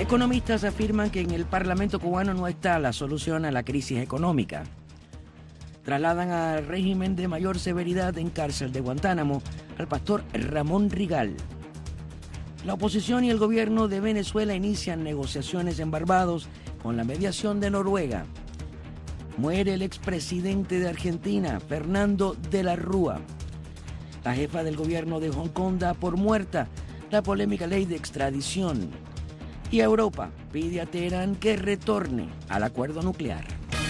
Economistas afirman que en el Parlamento cubano no está la solución a la crisis económica. Trasladan al régimen de mayor severidad en cárcel de Guantánamo al pastor Ramón Rigal. La oposición y el gobierno de Venezuela inician negociaciones en Barbados con la mediación de Noruega. Muere el expresidente de Argentina, Fernando de la Rúa. La jefa del gobierno de Hong Kong da por muerta la polémica ley de extradición. Y Europa pide a Teherán que retorne al acuerdo nuclear.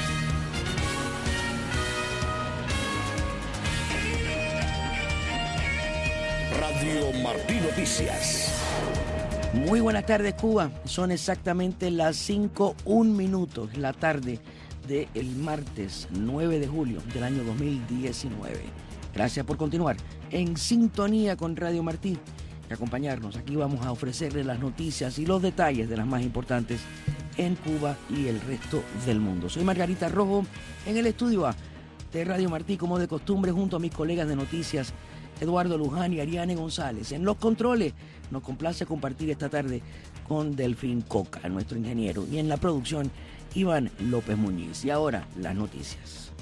Radio Martí Noticias. Muy buenas tardes, Cuba. Son exactamente las 5:01 la tarde del martes 9 de julio del año 2019. Gracias por continuar en sintonía con Radio Martí y acompañarnos. Aquí vamos a ofrecerles las noticias y los detalles de las más importantes en Cuba y el resto del mundo. Soy Margarita Rojo en el estudio A de Radio Martí, como de costumbre, junto a mis colegas de noticias Eduardo Luján y Ariane González. En los controles nos complace compartir esta tarde con Delfín Coca, nuestro ingeniero, y en la producción Iván López Muñiz. Y ahora las noticias.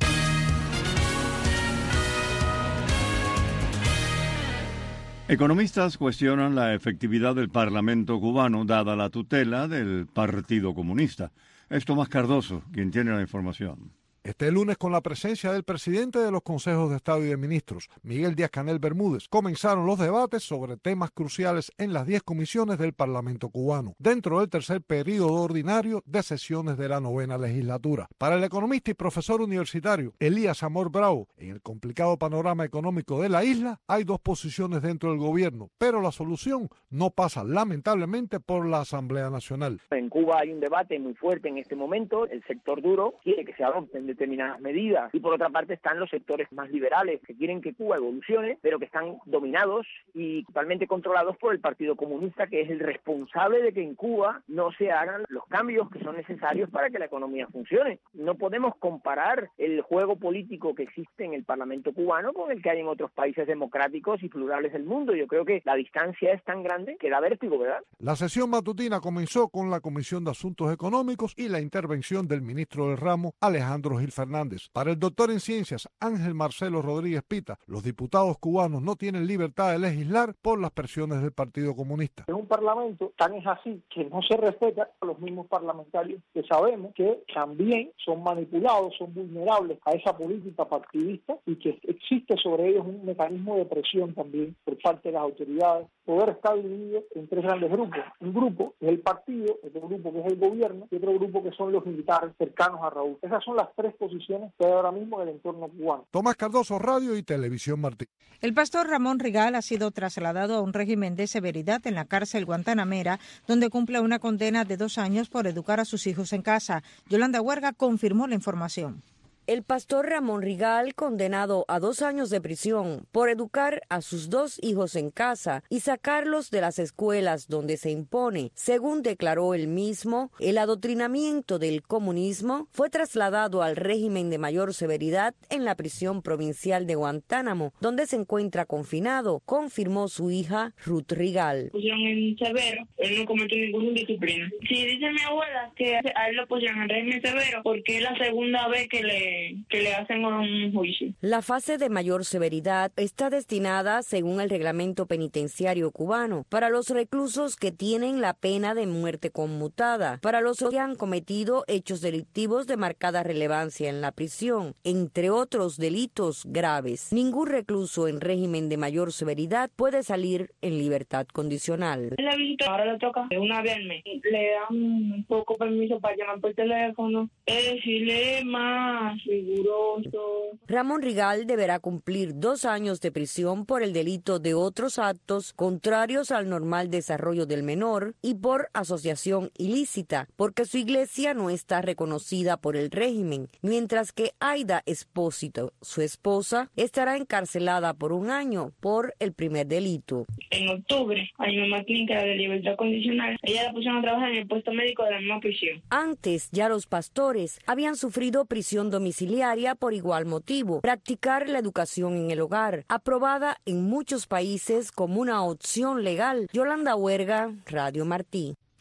Economistas cuestionan la efectividad del Parlamento cubano dada la tutela del Partido Comunista. Es Tomás Cardoso quien tiene la información. Este lunes, con la presencia del presidente de los Consejos de Estado y de Ministros, Miguel Díaz-Canel Bermúdez, comenzaron los debates sobre temas cruciales en las 10 comisiones del Parlamento cubano, dentro del tercer período ordinario de sesiones de la 9ª legislatura. Para el economista y profesor universitario Elías Amor Bravo, en el complicado panorama económico de la isla, hay dos posiciones dentro del gobierno, pero la solución no pasa, lamentablemente, por la Asamblea Nacional. En Cuba hay un debate muy fuerte en este momento. El sector duro quiere que se adopten determinadas medidas, y por otra parte están los sectores más liberales que quieren que Cuba evolucione, pero que están dominados y totalmente controlados por el Partido Comunista, que es el responsable de que en Cuba no se hagan los cambios que son necesarios para que la economía funcione. No podemos comparar el juego político que existe en el Parlamento cubano con el que hay en otros países democráticos y plurales del mundo. Yo creo que la distancia es tan grande que da vértigo, ¿verdad? La sesión matutina comenzó con la Comisión de Asuntos Económicos y la intervención del ministro del ramo, Alejandro Gil Fernández. Para el doctor en ciencias Ángel Marcelo Rodríguez Pita, los diputados cubanos no tienen libertad de legislar por las presiones del Partido Comunista. En un parlamento tan es así que no se respeta a los mismos parlamentarios que sabemos que también son manipulados, son vulnerables a esa política partidista, y que existe sobre ellos un mecanismo de presión también por parte de las autoridades. El poder está dividido en tres grandes grupos. Un grupo es el partido, otro grupo que es el gobierno y otro grupo que son los militares cercanos a Raúl. Esas son las tres posiciones que hay ahora mismo en el entorno cubano. Tomás Cardoso, Radio y Televisión Martí. El pastor Ramón Rigal ha sido trasladado a un régimen de severidad en la cárcel guantanamera, donde cumple una condena de 2 años por educar a sus hijos en casa. Yolanda Huerga confirmó la información. El pastor Ramón Rigal, condenado a 2 años de prisión por educar a sus 2 hijos en casa y sacarlos de las escuelas donde se impone, según declaró él mismo, el adoctrinamiento del comunismo, fue trasladado al régimen de mayor severidad en la prisión provincial de Guantánamo, donde se encuentra confinado, confirmó su hija Ruth Rigal. Pusieron en severo, él no cometió ninguna indisciplina. Sí, dice mi abuela que a él lo pusieron en régimen severo porque es la segunda vez que le hacen un juicio. La fase de mayor severidad está destinada, según el reglamento penitenciario cubano, para los reclusos que tienen la pena de muerte conmutada, para los que han cometido hechos delictivos de marcada relevancia en la prisión, entre otros delitos graves. Ningún recluso en régimen de mayor severidad puede salir en libertad condicional. La visita ahora le toca una vez al mes. Le dan un poco permiso para llamar por teléfono, decirle más riguroso. Ramón Rigal deberá cumplir 2 años de prisión por el delito de otros actos contrarios al normal desarrollo del menor y por asociación ilícita, porque su iglesia no está reconocida por el régimen, mientras que Aida Espósito, su esposa, estará encarcelada por 1 año por el primer delito. En octubre hay una clínica de libertad condicional. Ella la pusieron a trabajar en el puesto médico de la misma prisión. Antes, ya los pastores habían sufrido prisión domiciliaria por igual motivo, practicar la educación en el hogar, aprobada en muchos países como una opción legal. Yolanda Huerga, Radio Martí.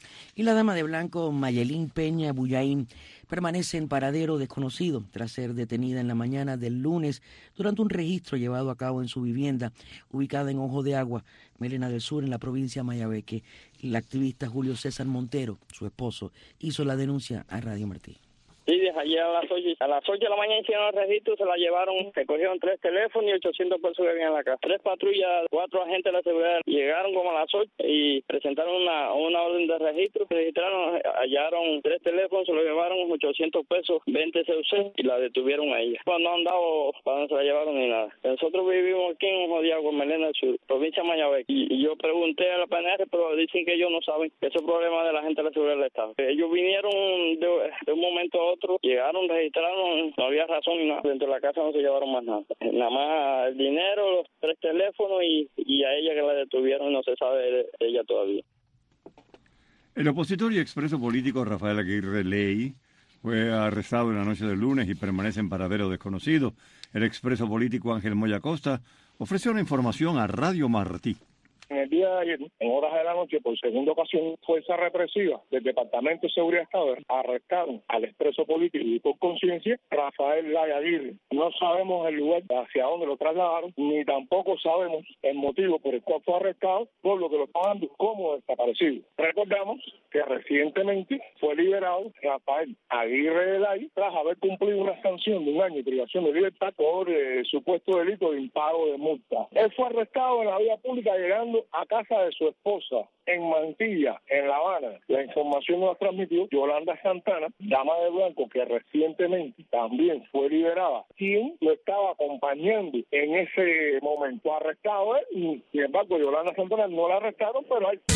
Y la dama de blanco Mayelín Peña Bullaín permanece en paradero desconocido tras ser detenida en la mañana del lunes durante un registro llevado a cabo en su vivienda ubicada en Ojo de Agua, Melena del Sur, en la provincia de Mayabeque. El activista Julio César Montero, su esposo, hizo la denuncia a Radio Martí. Sí, desde ayer a las 8 de la mañana hicieron el registro, se la llevaron, se cogieron 3 teléfonos y 800 pesos que habían en la casa. 3 patrullas, 4 agentes de la seguridad llegaron como a las 8 y presentaron una orden de registro. Se registraron, hallaron 3 teléfonos, se lo llevaron 800 pesos, 20 CUC y la detuvieron a ella. No han dado para dónde se la llevaron ni nada. Nosotros vivimos aquí en Ojo de Agua, Melena del Sur, provincia de Mayabeque. Y yo pregunté a la PNR, pero dicen que ellos no saben que ese es problema de la gente de la seguridad del Estado. Ellos vinieron de un momento a otro, llegaron, registraron, no había razón ni nada. Dentro de la casa no se llevaron más nada. Nada más el dinero, los 3 teléfonos y a ella que la detuvieron no se sabe de ella todavía. El opositor y expreso político Rafael Aguirre Ley fue arrestado en la noche del lunes y permanece en paradero desconocido. El expreso político Ángel Moya Costa ofreció una información a Radio Martí. En el día de ayer, en horas de la noche, por segunda ocasión, fuerzas represivas del Departamento de Seguridad Estado arrestaron al expreso político y por conciencia Rafael Lay Aguirre. No sabemos el lugar hacia dónde lo trasladaron, ni tampoco sabemos el motivo por el cual fue arrestado, por lo que lo están dando como desaparecido. Recordamos que recientemente fue liberado Rafael Aguirre Lay tras haber cumplido una sanción de 1 año de privación de libertad por supuesto delito de impago de multa. Él fue arrestado en la vía pública llegando a casa de su esposa en Mantilla, en La Habana. La información nos la transmitió Yolanda Santana, dama de blanco, que recientemente también fue liberada, quien lo estaba acompañando en ese momento. Arrestado él, y sin embargo Yolanda Santana no la arrestaron, pero hay...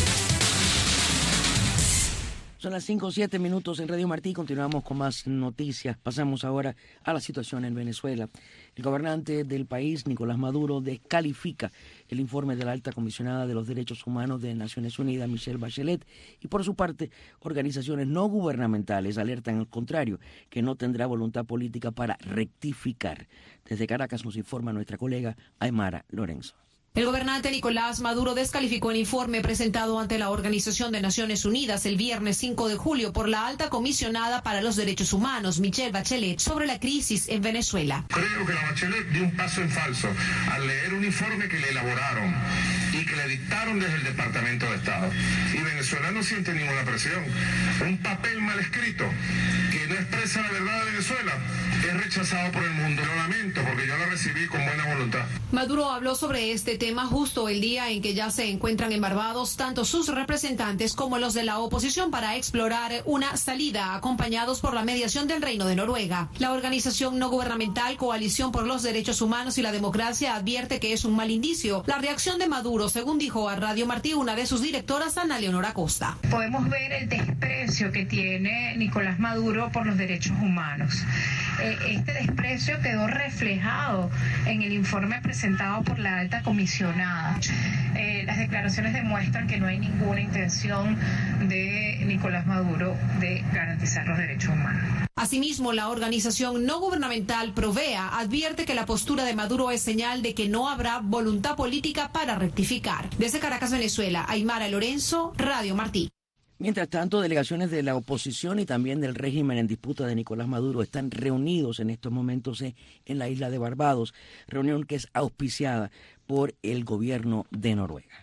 Son las 5:07 en Radio Martí. Continuamos con más noticias. Pasamos ahora a la situación en Venezuela. El gobernante del país, Nicolás Maduro, descalifica el informe de la alta comisionada de los derechos humanos de Naciones Unidas, Michelle Bachelet, y por su parte, organizaciones no gubernamentales alertan al contrario, que no tendrá voluntad política para rectificar. Desde Caracas nos informa nuestra colega Aymara Lorenzo. El gobernante Nicolás Maduro descalificó el informe presentado ante la Organización de Naciones Unidas el viernes 5 de julio por la alta comisionada para los derechos humanos, Michelle Bachelet, sobre la crisis en Venezuela. Creo que la Bachelet dio un paso en falso al leer un informe que le elaboraron y que le dictaron desde el Departamento de Estado. Y Venezuela no siente ninguna presión. Un papel mal escrito que no expresa la verdad de Venezuela es rechazado por el mundo. Lo lamento porque yo lo recibí con buena voluntad. Maduro habló sobre este tema justo el día en que ya se encuentran en Barbados tanto sus representantes como los de la oposición para explorar una salida acompañados por la mediación del Reino de Noruega. La organización no gubernamental Coalición por los Derechos Humanos y la Democracia advierte que es un mal indicio la reacción de Maduro, según dijo a Radio Martí una de sus directoras, Ana Leonor Acosta. Podemos ver el desprecio que tiene Nicolás Maduro por los derechos humanos. Este desprecio quedó reflejado en el informe presentado por la alta comisionada. Las declaraciones demuestran que no hay ninguna intención de Nicolás Maduro de garantizar los derechos humanos. Asimismo, la organización no gubernamental Provea advierte que la postura de Maduro es señal de que no habrá voluntad política para rectificar. Desde Caracas, Venezuela, Aymara Lorenzo, Radio Martí. Mientras tanto, delegaciones de la oposición y también del régimen en disputa de Nicolás Maduro están reunidos en estos momentos en la isla de Barbados, reunión que es auspiciada por el gobierno de Noruega.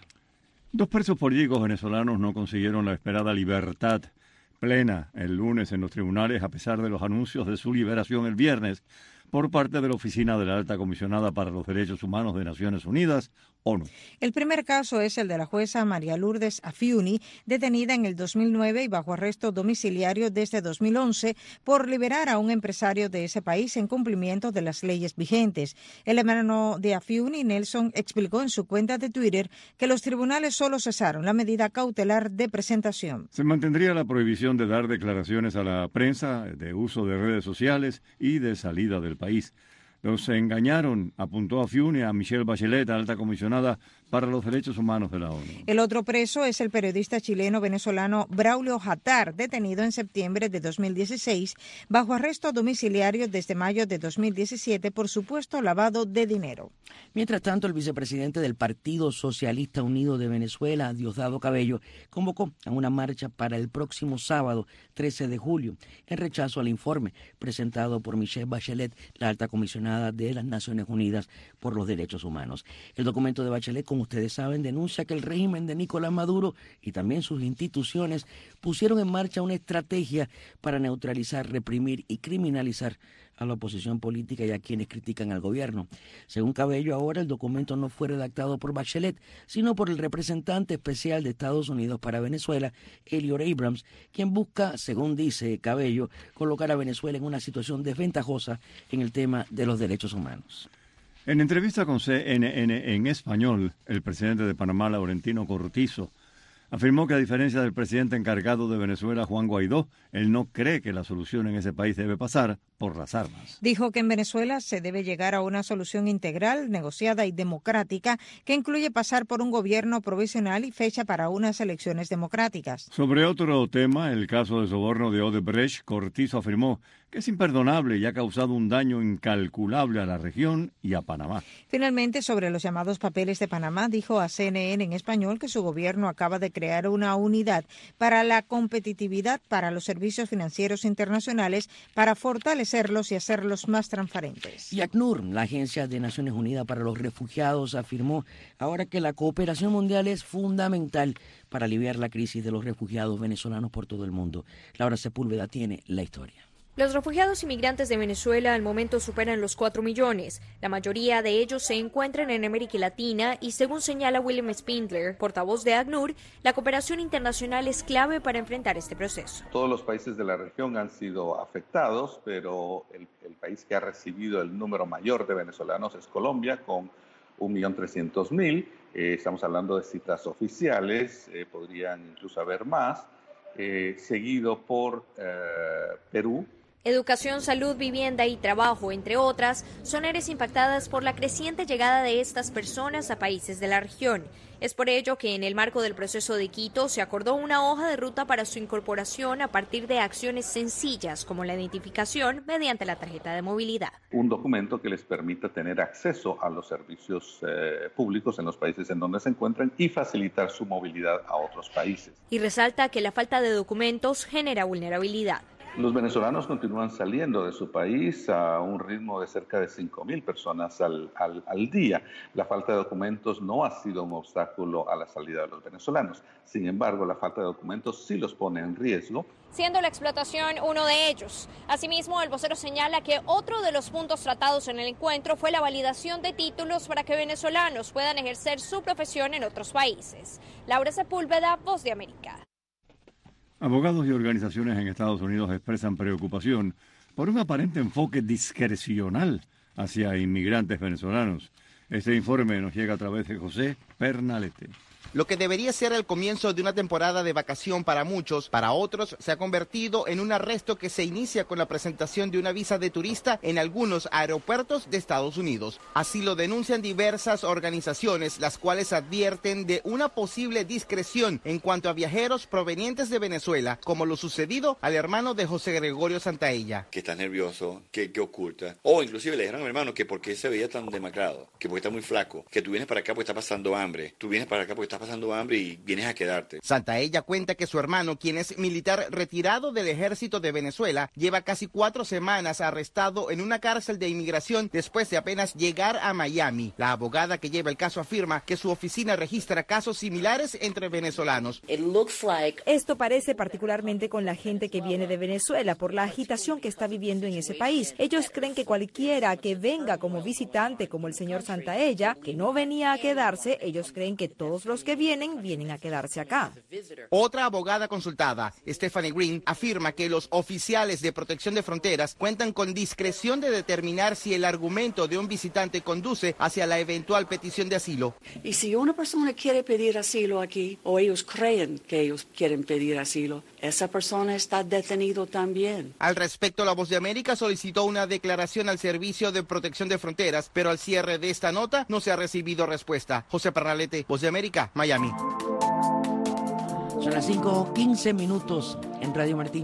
2 presos políticos venezolanos no consiguieron la esperada libertad plena el lunes en los tribunales a pesar de los anuncios de su liberación el viernes por parte de la Oficina de la Alta Comisionada para los Derechos Humanos de Naciones Unidas, ONU. El primer caso es el de la jueza María Lourdes Afiuni, detenida en el 2009 y bajo arresto domiciliario desde 2011 por liberar a un empresario de ese país en cumplimiento de las leyes vigentes. El hermano de Afiuni, Nelson, explicó en su cuenta de Twitter que los tribunales solo cesaron la medida cautelar de presentación. Se mantendría la prohibición de dar declaraciones a la prensa, de uso de redes sociales y de salida del país. Los engañaron, apuntó Afiuni a Michelle Bachelet, alta comisionada para los derechos humanos de la ONU. El otro preso es el periodista chileno-venezolano Braulio Jatar, detenido en septiembre de 2016 bajo arresto domiciliario desde mayo de 2017 por supuesto lavado de dinero. Mientras tanto, el vicepresidente del Partido Socialista Unido de Venezuela, Diosdado Cabello, convocó a una marcha para el próximo sábado, 13 de julio, en rechazo al informe presentado por Michelle Bachelet, la alta comisionada de las Naciones Unidas por los Derechos Humanos. El documento de Bachelet, como ustedes saben, denuncia que el régimen de Nicolás Maduro y también sus instituciones pusieron en marcha una estrategia para neutralizar, reprimir y criminalizar a la oposición política y a quienes critican al gobierno. Según Cabello, ahora el documento no fue redactado por Bachelet, sino por el representante especial de Estados Unidos para Venezuela, Elliot Abrams, quien busca, según dice Cabello, colocar a Venezuela en una situación desventajosa en el tema de los derechos humanos. En entrevista con CNN en español, el presidente de Panamá, Laurentino Cortizo, afirmó que a diferencia del presidente encargado de Venezuela, Juan Guaidó, él no cree que la solución en ese país debe pasar por las armas. Dijo que en Venezuela se debe llegar a una solución integral, negociada y democrática que incluye pasar por un gobierno provisional y fecha para unas elecciones democráticas. Sobre otro tema, el caso de soborno de Odebrecht, Cortizo afirmó que es imperdonable y ha causado un daño incalculable a la región y a Panamá. Finalmente, sobre los llamados papeles de Panamá, dijo a CNN en español que su gobierno acaba de crear una unidad para la competitividad para los servicios financieros internacionales para fortalecerlos y hacerlos más transparentes. Y ACNUR, la Agencia de Naciones Unidas para los Refugiados, afirmó ahora que la cooperación mundial es fundamental para aliviar la crisis de los refugiados venezolanos por todo el mundo. Laura Sepúlveda tiene la historia. Los refugiados inmigrantes de Venezuela al momento superan los 4 millones. La mayoría de ellos se encuentran en América Latina y, según señala William Spindler, portavoz de ACNUR, la cooperación internacional es clave para enfrentar este proceso. Todos los países de la región han sido afectados, pero el país que ha recibido el número mayor de venezolanos es Colombia, con 1.300.000. Estamos hablando de citas oficiales, podrían incluso haber más, seguido por Perú. Educación, salud, vivienda y trabajo, entre otras, son áreas impactadas por la creciente llegada de estas personas a países de la región. Es por ello que en el marco del proceso de Quito se acordó una hoja de ruta para su incorporación a partir de acciones sencillas como la identificación mediante la tarjeta de movilidad. Un documento que les permita tener acceso a los servicios públicos en los países en donde se encuentran y facilitar su movilidad a otros países. Y resalta que la falta de documentos genera vulnerabilidad. Los venezolanos continúan saliendo de su país a un ritmo de cerca de 5.000 personas al día. La falta de documentos no ha sido un obstáculo a la salida de los venezolanos. Sin embargo, la falta de documentos sí los pone en riesgo, siendo la explotación uno de ellos. Asimismo, el vocero señala que otro de los puntos tratados en el encuentro fue la validación de títulos para que venezolanos puedan ejercer su profesión en otros países. Laura Sepúlveda, Voz de América. Abogados y organizaciones en Estados Unidos expresan preocupación por un aparente enfoque discrecional hacia inmigrantes venezolanos. Este informe nos llega a través de José Pernalete. Lo que debería ser el comienzo de una temporada de vacación para muchos, para otros se ha convertido en un arresto que se inicia con la presentación de una visa de turista en algunos aeropuertos de Estados Unidos. Así lo denuncian diversas organizaciones, las cuales advierten de una posible discreción en cuanto a viajeros provenientes de Venezuela, como lo sucedido al hermano de José Gregorio Santaella. Que está nervioso, que oculta. O inclusive le dijeron a mi hermano que por qué se veía tan demacrado, que porque está muy flaco, que tú vienes para acá porque está pasando hambre, tú vienes para acá porque estás pasando hambre y vienes a quedarte. Santaella cuenta que su hermano, quien es militar retirado del ejército de Venezuela, lleva casi 4 semanas arrestado en una cárcel de inmigración después de apenas llegar a Miami. La abogada que lleva el caso afirma que su oficina registra casos similares entre venezolanos. Esto parece particularmente con la gente que viene de Venezuela por la agitación que está viviendo en ese país. Ellos creen que cualquiera que venga como visitante, como el señor Santaella, que no venía a quedarse, ellos creen que todos los que vienen a quedarse acá. Otra abogada consultada, Stephanie Green, afirma que los oficiales de protección de fronteras cuentan con discreción de determinar si el argumento de un visitante conduce hacia la eventual petición de asilo. Y si una persona quiere pedir asilo aquí, o ellos creen que ellos quieren pedir asilo, esa persona está detenido también. Al respecto, la Voz de América solicitó una declaración al Servicio de Protección de Fronteras, pero al cierre de esta nota no se ha recibido respuesta. José Pernalete, Voz de América, Miami. Son las 5:15 en Radio Martín.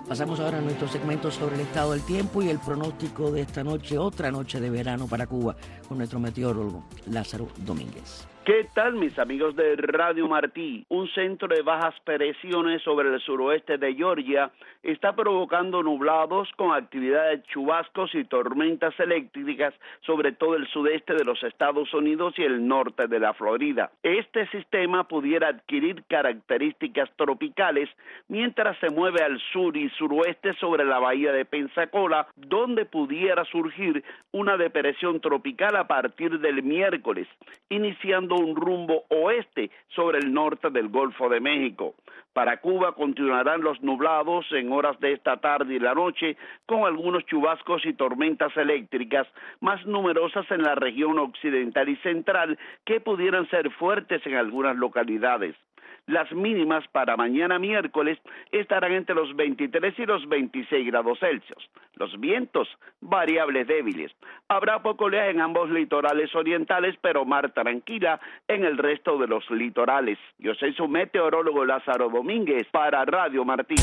Pasamos ahora a nuestro segmento sobre el estado del tiempo y el pronóstico de esta noche, otra noche de verano para Cuba, con nuestro meteorólogo Lázaro Domínguez. ¿Qué tal, mis amigos de Radio Martí? Un centro de bajas presiones sobre el suroeste de Georgia está provocando nublados con actividad de chubascos y tormentas eléctricas sobre todo el sudeste de los Estados Unidos y el norte de la Florida. Este sistema pudiera adquirir características tropicales mientras se mueve al sur y suroeste sobre la bahía de Pensacola, donde pudiera surgir una depresión tropical a partir del miércoles, iniciando un rumbo oeste sobre el norte del Golfo de México. Para Cuba continuarán los nublados en horas de esta tarde y la noche, con algunos chubascos y tormentas eléctricas más numerosas en la región occidental y central que pudieran ser fuertes en algunas localidades. Las mínimas para mañana miércoles estarán entre los 23 y los 26 grados Celsius. Los vientos, variables débiles. Habrá poco oleaje en ambos litorales orientales, pero mar tranquila en el resto de los litorales. Yo soy su meteorólogo Lázaro Domínguez para Radio Martí.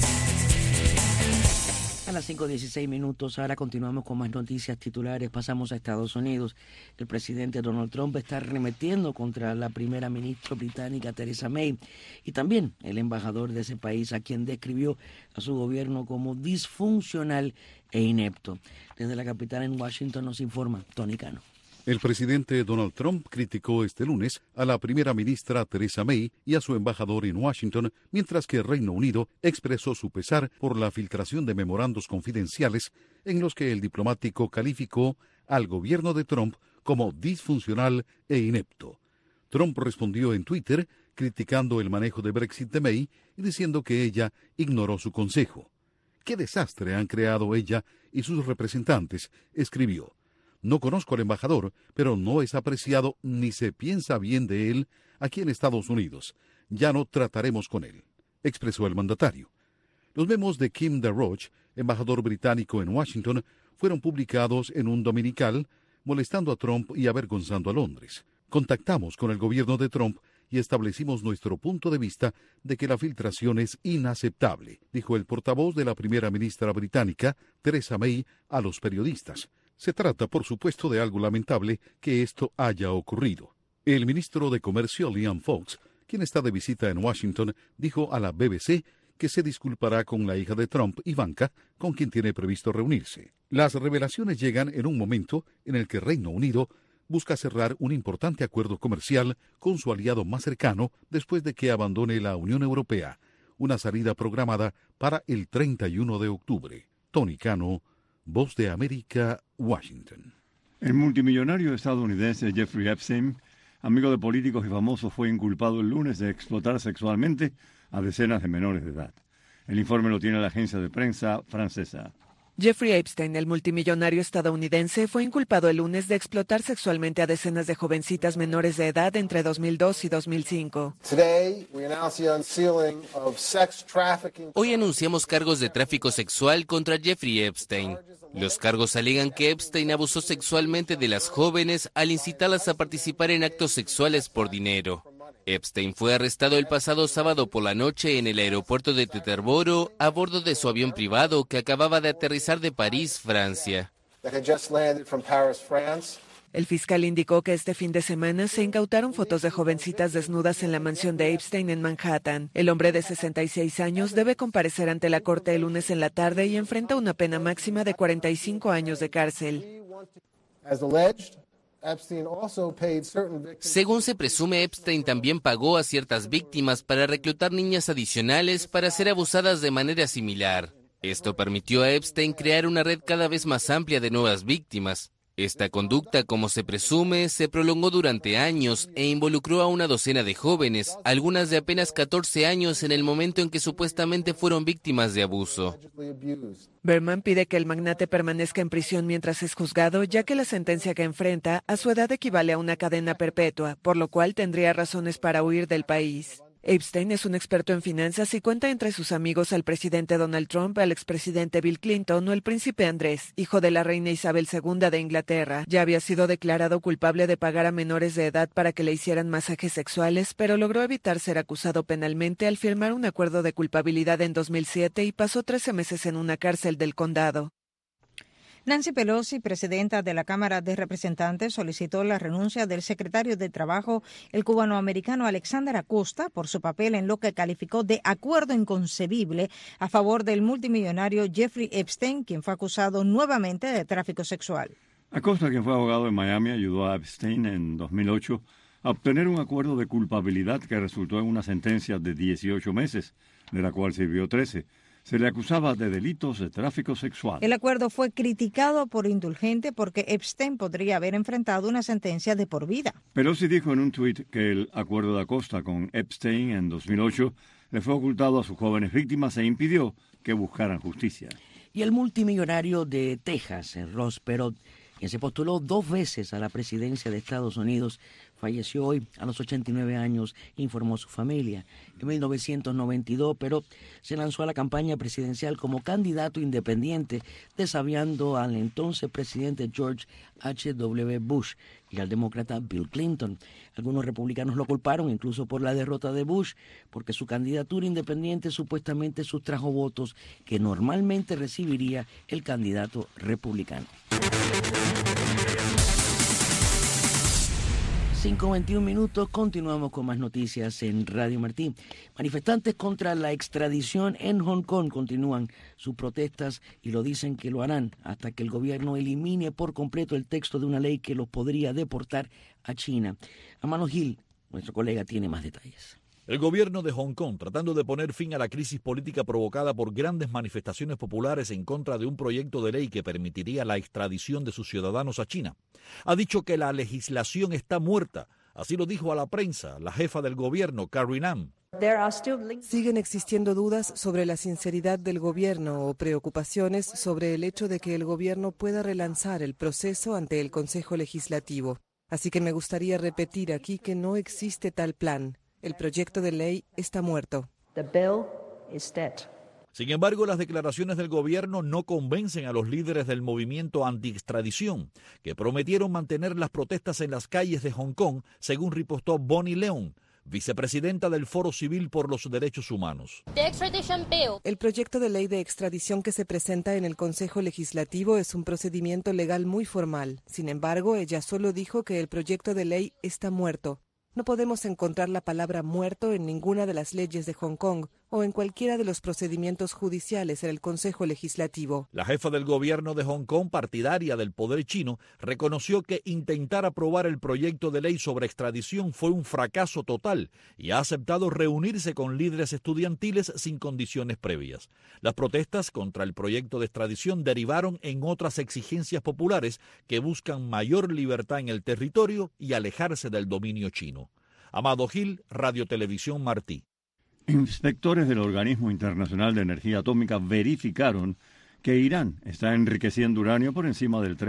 A las 5:16, ahora continuamos con más noticias titulares. Pasamos a Estados Unidos. El presidente Donald Trump está arremetiendo contra la primera ministra británica Theresa May y también el embajador de ese país, a quien describió a su gobierno como disfuncional e inepto. Desde la capital en Washington nos informa Tony Cano. El presidente Donald Trump criticó este lunes a la primera ministra Theresa May y a su embajador en Washington, mientras que el Reino Unido expresó su pesar por la filtración de memorandos confidenciales en los que el diplomático calificó al gobierno de Trump como disfuncional e inepto. Trump respondió en Twitter criticando el manejo de Brexit de May y diciendo que ella ignoró su consejo. «¿Qué desastre han creado ella y sus representantes?», escribió. «No conozco al embajador, pero no es apreciado ni se piensa bien de él aquí en Estados Unidos. Ya no trataremos con él», expresó el mandatario. Los memos de Kim DeRoche, embajador británico en Washington, fueron publicados en un dominical, molestando a Trump y avergonzando a Londres. «Contactamos con el gobierno de Trump y establecimos nuestro punto de vista de que la filtración es inaceptable», dijo el portavoz de la primera ministra británica, Theresa May, a los periodistas. Se trata, por supuesto, de algo lamentable que esto haya ocurrido. El ministro de Comercio, Liam Fox, quien está de visita en Washington, dijo a la BBC que se disculpará con la hija de Trump, Ivanka, con quien tiene previsto reunirse. Las revelaciones llegan en un momento en el que Reino Unido busca cerrar un importante acuerdo comercial con su aliado más cercano después de que abandone la Unión Europea, una salida programada para el 31 de octubre. Tony Cano, Voz de América, Washington. El multimillonario estadounidense Jeffrey Epstein, amigo de políticos y famosos, fue inculpado el lunes de explotar sexualmente a decenas de menores de edad. El informe lo tiene la agencia de prensa francesa. Jeffrey Epstein, el multimillonario estadounidense, fue inculpado el lunes de explotar sexualmente a decenas de jovencitas menores de edad entre 2002 y 2005. Hoy anunciamos cargos de tráfico sexual contra Jeffrey Epstein. Los cargos alegan que Epstein abusó sexualmente de las jóvenes al incitarlas a participar en actos sexuales por dinero. Epstein fue arrestado el pasado sábado por la noche en el aeropuerto de Teterboro a bordo de su avión privado que acababa de aterrizar de París, Francia. El fiscal indicó que este fin de semana se incautaron fotos de jovencitas desnudas en la mansión de Epstein en Manhattan. El hombre de 66 años debe comparecer ante la corte el lunes en la tarde y enfrenta una pena máxima de 45 años de cárcel. Según se presume, Epstein también pagó a ciertas víctimas para reclutar niñas adicionales para ser abusadas de manera similar. Esto permitió a Epstein crear una red cada vez más amplia de nuevas víctimas. Esta conducta, como se presume, se prolongó durante años e involucró a una docena de jóvenes, algunas de apenas 14 años en el momento en que supuestamente fueron víctimas de abuso. Berman pide que el magnate permanezca en prisión mientras es juzgado, ya que la sentencia que enfrenta a su edad equivale a una cadena perpetua, por lo cual tendría razones para huir del país. Epstein es un experto en finanzas y cuenta entre sus amigos al presidente Donald Trump, al expresidente Bill Clinton o el príncipe Andrés, hijo de la reina Isabel II de Inglaterra. Ya había sido declarado culpable de pagar a menores de edad para que le hicieran masajes sexuales, pero logró evitar ser acusado penalmente al firmar un acuerdo de culpabilidad en 2007 y pasó 13 meses en una cárcel del condado. Nancy Pelosi, presidenta de la Cámara de Representantes, solicitó la renuncia del secretario de Trabajo, el cubanoamericano Alexander Acosta, por su papel en lo que calificó de acuerdo inconcebible a favor del multimillonario Jeffrey Epstein, quien fue acusado nuevamente de tráfico sexual. Acosta, quien fue abogado en Miami, ayudó a Epstein en 2008 a obtener un acuerdo de culpabilidad que resultó en una sentencia de 18 meses, de la cual sirvió 13. Se le acusaba de delitos de tráfico sexual. El acuerdo fue criticado por indulgente porque Epstein podría haber enfrentado una sentencia de por vida. Pelosi dijo en un tuit que el acuerdo de Acosta con Epstein en 2008 le fue ocultado a sus jóvenes víctimas e impidió que buscaran justicia. Y el multimillonario de Texas, Ross Perot, quien se postuló 2 veces a la presidencia de Estados Unidos, falleció hoy a los 89 años, informó su familia. En 1992, Perot se lanzó a la campaña presidencial como candidato independiente, desafiando al entonces presidente George H.W. Bush y al demócrata Bill Clinton. Algunos republicanos lo culparon incluso por la derrota de Bush, porque su candidatura independiente supuestamente sustrajo votos que normalmente recibiría el candidato republicano. 5:21 minutos, continuamos con más noticias en Radio Martí. Manifestantes contra la extradición en Hong Kong continúan sus protestas y lo dicen que lo harán hasta que el gobierno elimine por completo el texto de una ley que los podría deportar a China. Amano Gil, nuestro colega, tiene más detalles. El gobierno de Hong Kong, tratando de poner fin a la crisis política provocada por grandes manifestaciones populares en contra de un proyecto de ley que permitiría la extradición de sus ciudadanos a China, ha dicho que la legislación está muerta. Así lo dijo a la prensa la jefa del gobierno, Carrie Lam. Siguen existiendo dudas sobre la sinceridad del gobierno o preocupaciones sobre el hecho de que el gobierno pueda relanzar el proceso ante el Consejo Legislativo. Así que me gustaría repetir aquí que no existe tal plan. El proyecto de ley está muerto. Sin embargo, las declaraciones del gobierno no convencen a los líderes del movimiento anti-extradición, que prometieron mantener las protestas en las calles de Hong Kong, según ripostó Bonnie Leung, vicepresidenta del Foro Civil por los Derechos Humanos. El proyecto de ley de extradición que se presenta en el Consejo Legislativo es un procedimiento legal muy formal. Sin embargo, ella solo dijo que el proyecto de ley está muerto. No podemos encontrar la palabra muerto en ninguna de las leyes de Hong Kong o en cualquiera de los procedimientos judiciales en el Consejo Legislativo. La jefa del gobierno de Hong Kong, partidaria del poder chino, reconoció que intentar aprobar el proyecto de ley sobre extradición fue un fracaso total y ha aceptado reunirse con líderes estudiantiles sin condiciones previas. Las protestas contra el proyecto de extradición derivaron en otras exigencias populares que buscan mayor libertad en el territorio y alejarse del dominio chino. Amado Gil, Radio Televisión Martí. Inspectores del Organismo Internacional de Energía Atómica verificaron que Irán está enriqueciendo uranio por encima del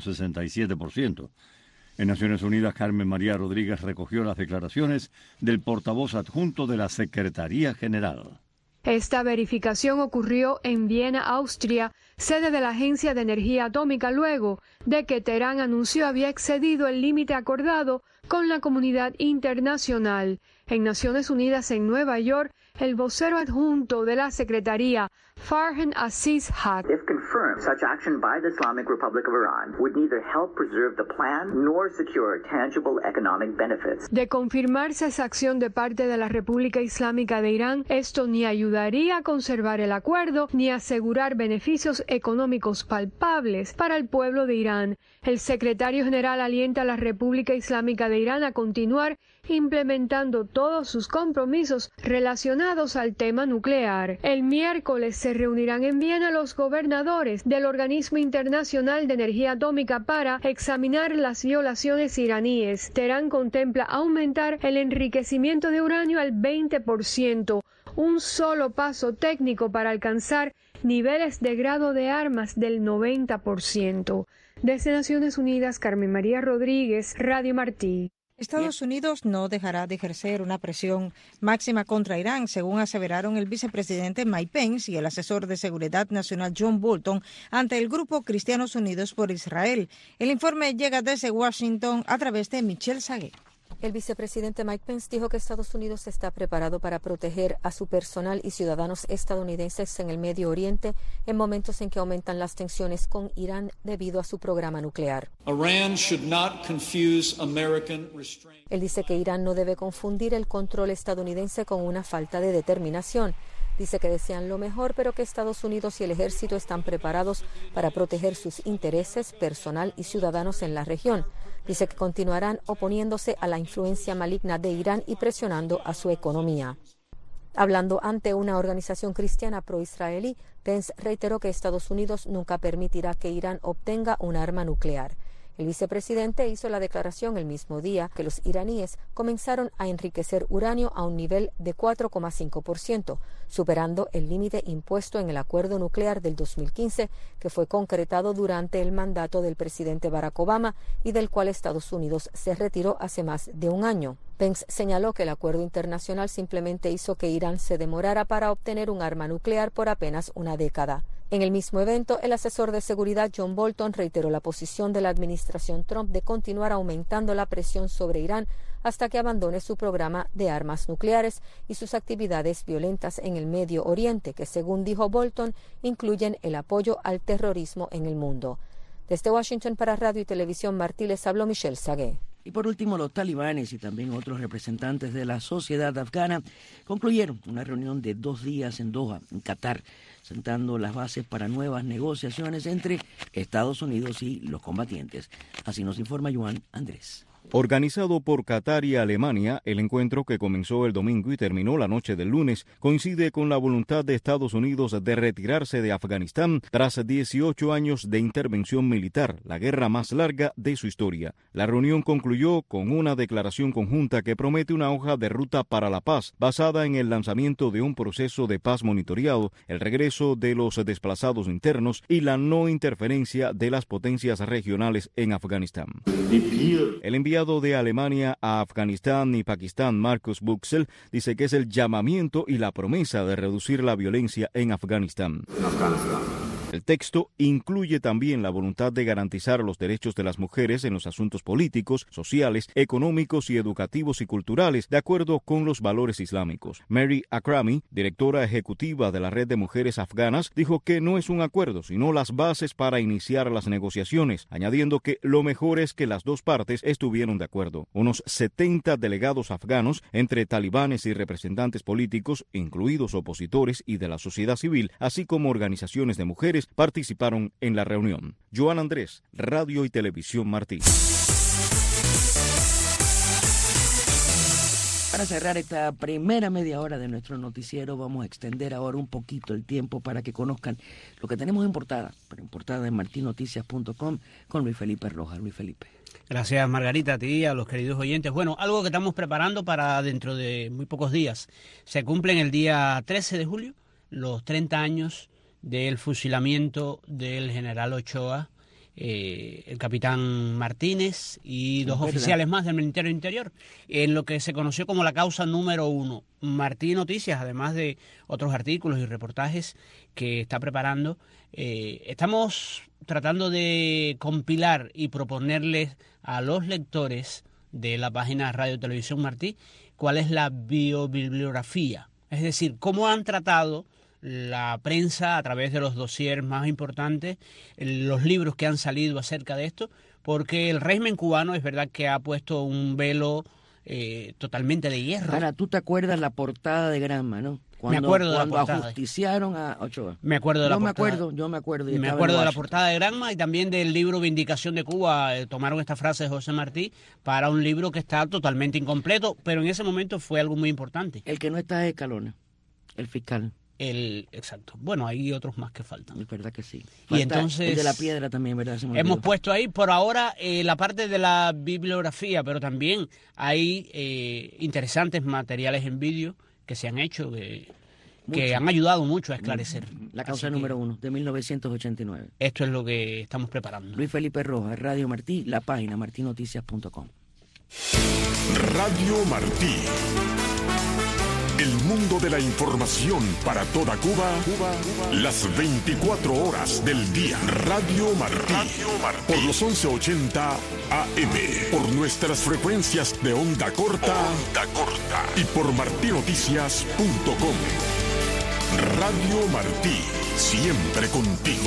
3.67%. En Naciones Unidas, Carmen María Rodríguez recogió las declaraciones del portavoz adjunto de la Secretaría General. Esta verificación ocurrió en Viena, Austria, sede de la Agencia de Energía Atómica, luego de que Teherán anunció había excedido el límite acordado con la comunidad internacional. En Naciones Unidas en Nueva York, el vocero adjunto de la Secretaría, Farhan Aziz Haq. If confirmed, such action by the Islamic Republic of Iran would neither help preserve the plan nor secure tangible economic benefits. De confirmarse esa acción de parte de la República Islámica de Irán, esto ni ayudaría a conservar el acuerdo ni a asegurar beneficios económicos palpables para el pueblo de Irán. El secretario general alienta a la República Islámica de Irán a continuar implementando todos sus compromisos relacionados al tema nuclear. El miércoles se reunirán en Viena los gobernadores del Organismo Internacional de Energía Atómica para examinar las violaciones iraníes. Teherán contempla aumentar el enriquecimiento de uranio al 20%, un solo paso técnico para alcanzar niveles de grado de armas del 90%. Desde Naciones Unidas, Carmen María Rodríguez, Radio Martí. Estados Unidos no dejará de ejercer una presión máxima contra Irán, según aseveraron el vicepresidente Mike Pence y el asesor de Seguridad Nacional John Bolton ante el grupo Cristianos Unidos por Israel. El informe llega desde Washington a través de Michelle Sagué. El vicepresidente Mike Pence dijo que Estados Unidos está preparado para proteger a su personal y ciudadanos estadounidenses en el Medio Oriente en momentos en que aumentan las tensiones con Irán debido a su programa nuclear. Él dice que Irán no debe confundir el control estadounidense con una falta de determinación. Dice que desean lo mejor, pero que Estados Unidos y el ejército están preparados para proteger sus intereses, personal y ciudadanos en la región. Dice que continuarán oponiéndose a la influencia maligna de Irán y presionando a su economía. Hablando ante una organización cristiana pro-israelí, Pence reiteró que Estados Unidos nunca permitirá que Irán obtenga un arma nuclear. El vicepresidente hizo la declaración el mismo día que los iraníes comenzaron a enriquecer uranio a un nivel de 4,5%, superando el límite impuesto en el acuerdo nuclear del 2015, que fue concretado durante el mandato del presidente Barack Obama y del cual Estados Unidos se retiró hace más de un año. Pence señaló que el acuerdo internacional simplemente hizo que Irán se demorara para obtener un arma nuclear por apenas una década. En el mismo evento, el asesor de seguridad John Bolton reiteró la posición de la administración Trump de continuar aumentando la presión sobre Irán hasta que abandone su programa de armas nucleares y sus actividades violentas en el Medio Oriente, que según dijo Bolton, incluyen el apoyo al terrorismo en el mundo. Desde Washington para Radio y Televisión Martí les habló Michelle Sagué. Y por último, los talibanes y también otros representantes de la sociedad afgana concluyeron una reunión de 2 días en Doha, en Qatar, sentando las bases para nuevas negociaciones entre Estados Unidos y los combatientes. Así nos informa Joan Andrés. Organizado por Qatar y Alemania, el encuentro que comenzó el domingo y terminó la noche del lunes coincide con la voluntad de Estados Unidos de retirarse de Afganistán tras 18 años de intervención militar, la guerra más larga de su historia. La reunión concluyó con una declaración conjunta que promete una hoja de ruta para la paz, basada en el lanzamiento de un proceso de paz monitoreado, el regreso de los desplazados internos y la no interferencia de las potencias regionales en Afganistán. El enviado de Alemania a Afganistán y Pakistán, Markus Buxel, dice que es el llamamiento y la promesa de reducir la violencia en Afganistán. El texto incluye también la voluntad de garantizar los derechos de las mujeres en los asuntos políticos, sociales, económicos y educativos y culturales, de acuerdo con los valores islámicos. Mary Akrami, directora ejecutiva de la Red de Mujeres Afganas, dijo que no es un acuerdo, sino las bases para iniciar las negociaciones, añadiendo que lo mejor es que las dos partes estuvieron de acuerdo. Unos 70 delegados afganos, entre talibanes y representantes políticos, incluidos opositores y de la sociedad civil, así como organizaciones de mujeres, participaron en la reunión. Joan Andrés, Radio y Televisión Martí. Para cerrar esta primera media hora de nuestro noticiero, vamos a extender ahora un poquito el tiempo para que conozcan lo que tenemos en portada, en martinoticias.com con Luis Felipe Rojas. Luis Felipe. Gracias, Margarita, a ti y a los queridos oyentes. Bueno, algo que estamos preparando para dentro de muy pocos días. Se cumplen el día 13 de julio los 30 años del fusilamiento del general Ochoa, el capitán Martínez y 2 oficiales más del Ministerio del Interior, en lo que se conoció como la causa número 1. Martí Noticias, además de otros artículos y reportajes que está preparando, estamos tratando de compilar y proponerles a los lectores de la página Radio Televisión Martí cuál es la bibliografía, es decir, cómo han tratado la prensa a través de los dossiers más importantes, los libros que han salido acerca de esto, porque el régimen cubano es verdad que ha puesto un velo totalmente de hierro. Ahora, tú te acuerdas la portada de Granma, ¿no? Me acuerdo de la portada. Cuando ajusticiaron a Ochoa. Me acuerdo de la portada. Yo me acuerdo. Me acuerdo de la portada de Granma y también del libro Vindicación de Cuba. Tomaron esta frase de José Martí para un libro que está totalmente incompleto, pero en ese momento fue algo muy importante. El que no está es Escalona, el fiscal. Exacto. Bueno, hay otros más que faltan. Es verdad que sí. Y entonces el de la piedra también, ¿verdad? Hemos puesto ahí por ahora la parte de la bibliografía, pero también hay interesantes materiales en vídeo que se han hecho que han ayudado mucho a esclarecer. La causa número 1 de 1989. Esto es lo que estamos preparando. Luis Felipe Rojas, Radio Martí, la página martinoticias.com. Radio Martí. El mundo de la información para toda Cuba, las 24 horas del día. Radio Martí. Por los 1180 AM. Por nuestras frecuencias de onda corta. Y por martinoticias.com. Radio Martí. Siempre contigo.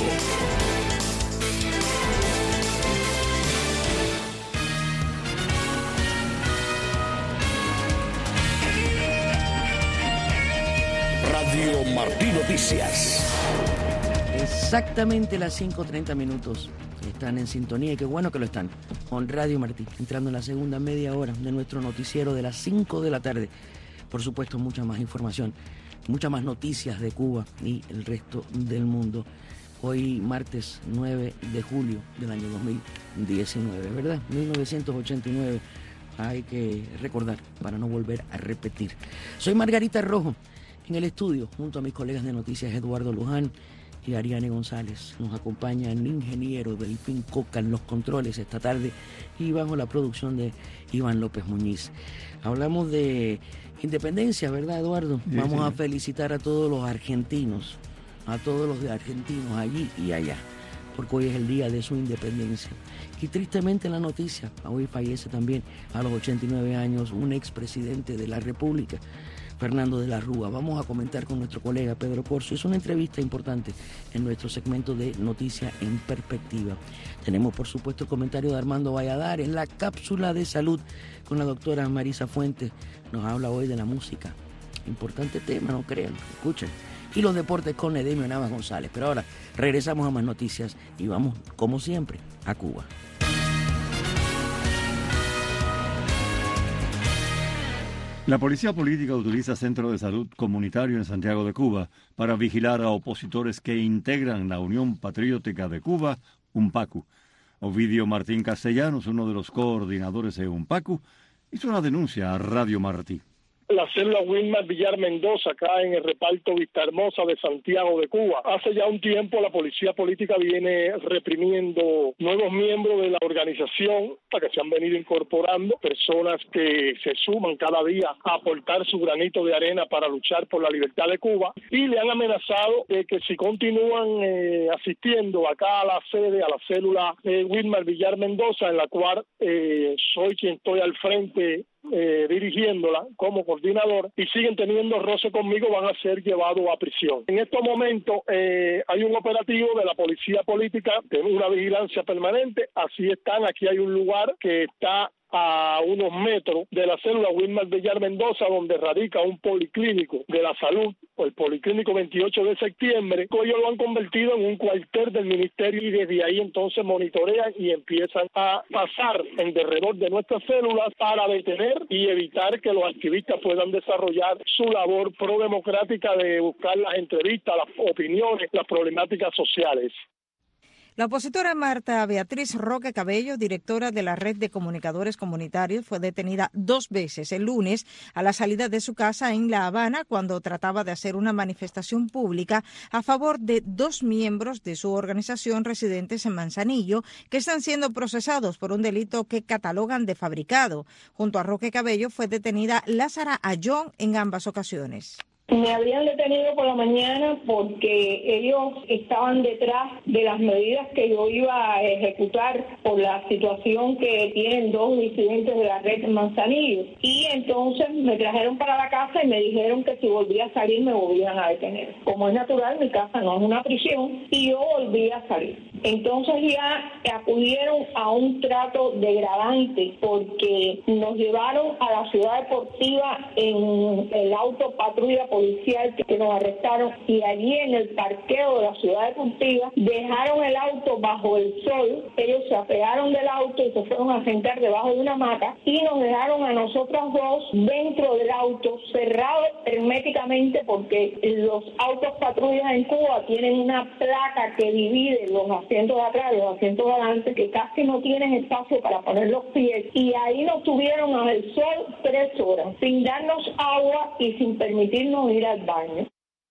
Radio Martí Noticias. Exactamente las 5:30 minutos. Están en sintonía y qué bueno que lo están con Radio Martí, entrando en la segunda media hora de nuestro noticiero de las 5 de la tarde. Por supuesto, mucha más información, muchas más noticias de Cuba y el resto del mundo. Hoy martes 9 de julio del año 2019, ¿verdad? 1989. Hay que recordar para no volver a repetir. Soy Margarita Rojo. En el estudio, junto a mis colegas de noticias Eduardo Luján y Ariane González, nos acompaña el ingeniero Delfín Coca en los controles esta tarde y bajo la producción de Iván López Muñiz. Hablamos de independencia, ¿verdad, Eduardo? Sí, vamos a felicitar a todos los argentinos, a todos los argentinos allí y allá, porque hoy es el día de su independencia. Y tristemente la noticia, hoy fallece también a los 89 años un expresidente de la República, Fernando de la Rúa. Vamos a comentar con nuestro colega Pedro Corso. Es una entrevista importante en nuestro segmento de Noticias en Perspectiva. Tenemos, por supuesto, el comentario de Armando Valladares en la cápsula de salud con la doctora Marisa Fuentes. Nos habla hoy de la música. Importante tema, no crean. Escuchen. Y los deportes con Edemio Navas González. Pero ahora regresamos a más noticias y vamos, como siempre, a Cuba. La policía política utiliza centro de salud comunitario en Santiago de Cuba para vigilar a opositores que integran la Unión Patriótica de Cuba, UNPACU. Ovidio Martín Castellanos, uno de los coordinadores de UNPACU, hizo una denuncia a Radio Martí. La célula Wilmar Villar Mendoza, acá en el reparto Vistahermosa de Santiago de Cuba. Hace ya un tiempo la policía política viene reprimiendo nuevos miembros de la organización que se han venido incorporando, personas que se suman cada día a aportar su granito de arena para luchar por la libertad de Cuba, y le han amenazado de que si continúan asistiendo acá a la sede, a la célula Wilmar Villar Mendoza, en la cual soy quien estoy al frente dirigiéndola como coordinador, y siguen teniendo roce conmigo, van a ser llevados a prisión. En estos momentos hay un operativo de la policía política, de una vigilancia permanente. Así están, aquí hay un lugar que está a unos metros de la célula Wilmar Villar Mendoza, donde radica un policlínico de la salud, o el policlínico 28 de septiembre. Ellos lo han convertido en un cuartel del ministerio, y desde ahí entonces monitorean y empiezan a pasar en derredor de nuestras células para detener y evitar que los activistas puedan desarrollar su labor prodemocrática de buscar las entrevistas, las opiniones, las problemáticas sociales. La opositora Marta Beatriz Roque Cabello, directora de la Red de Comunicadores Comunitarios, fue detenida 2 veces el lunes a la salida de su casa en La Habana cuando trataba de hacer una manifestación pública a favor de 2 miembros de su organización residentes en Manzanillo que están siendo procesados por un delito que catalogan de fabricado. Junto a Roque Cabello fue detenida Lázara Ayón en ambas ocasiones. Me habían detenido por la mañana porque ellos estaban detrás de las medidas que yo iba a ejecutar por la situación que tienen 2 disidentes de la red Manzanillo. Y entonces me trajeron para la casa y me dijeron que si volvía a salir me volvían a detener. Como es natural, mi casa no es una prisión y yo volví a salir. Entonces ya acudieron a un trato degradante porque nos llevaron a la ciudad deportiva en el auto patrulla policial que nos arrestaron, y allí en el parqueo de la ciudad deportiva dejaron el auto bajo el sol. Ellos se apegaron del auto y se fueron a sentar debajo de una hamaca y nos dejaron a nosotras 2 dentro del auto, cerrado herméticamente, porque los autos patrullas en Cuba tienen una placa que divide los asientos de atrás y los asientos de adelante, que casi no tienen espacio para poner los pies, y ahí nos tuvieron al sol 3 horas sin darnos agua y sin permitirnos ir al baño.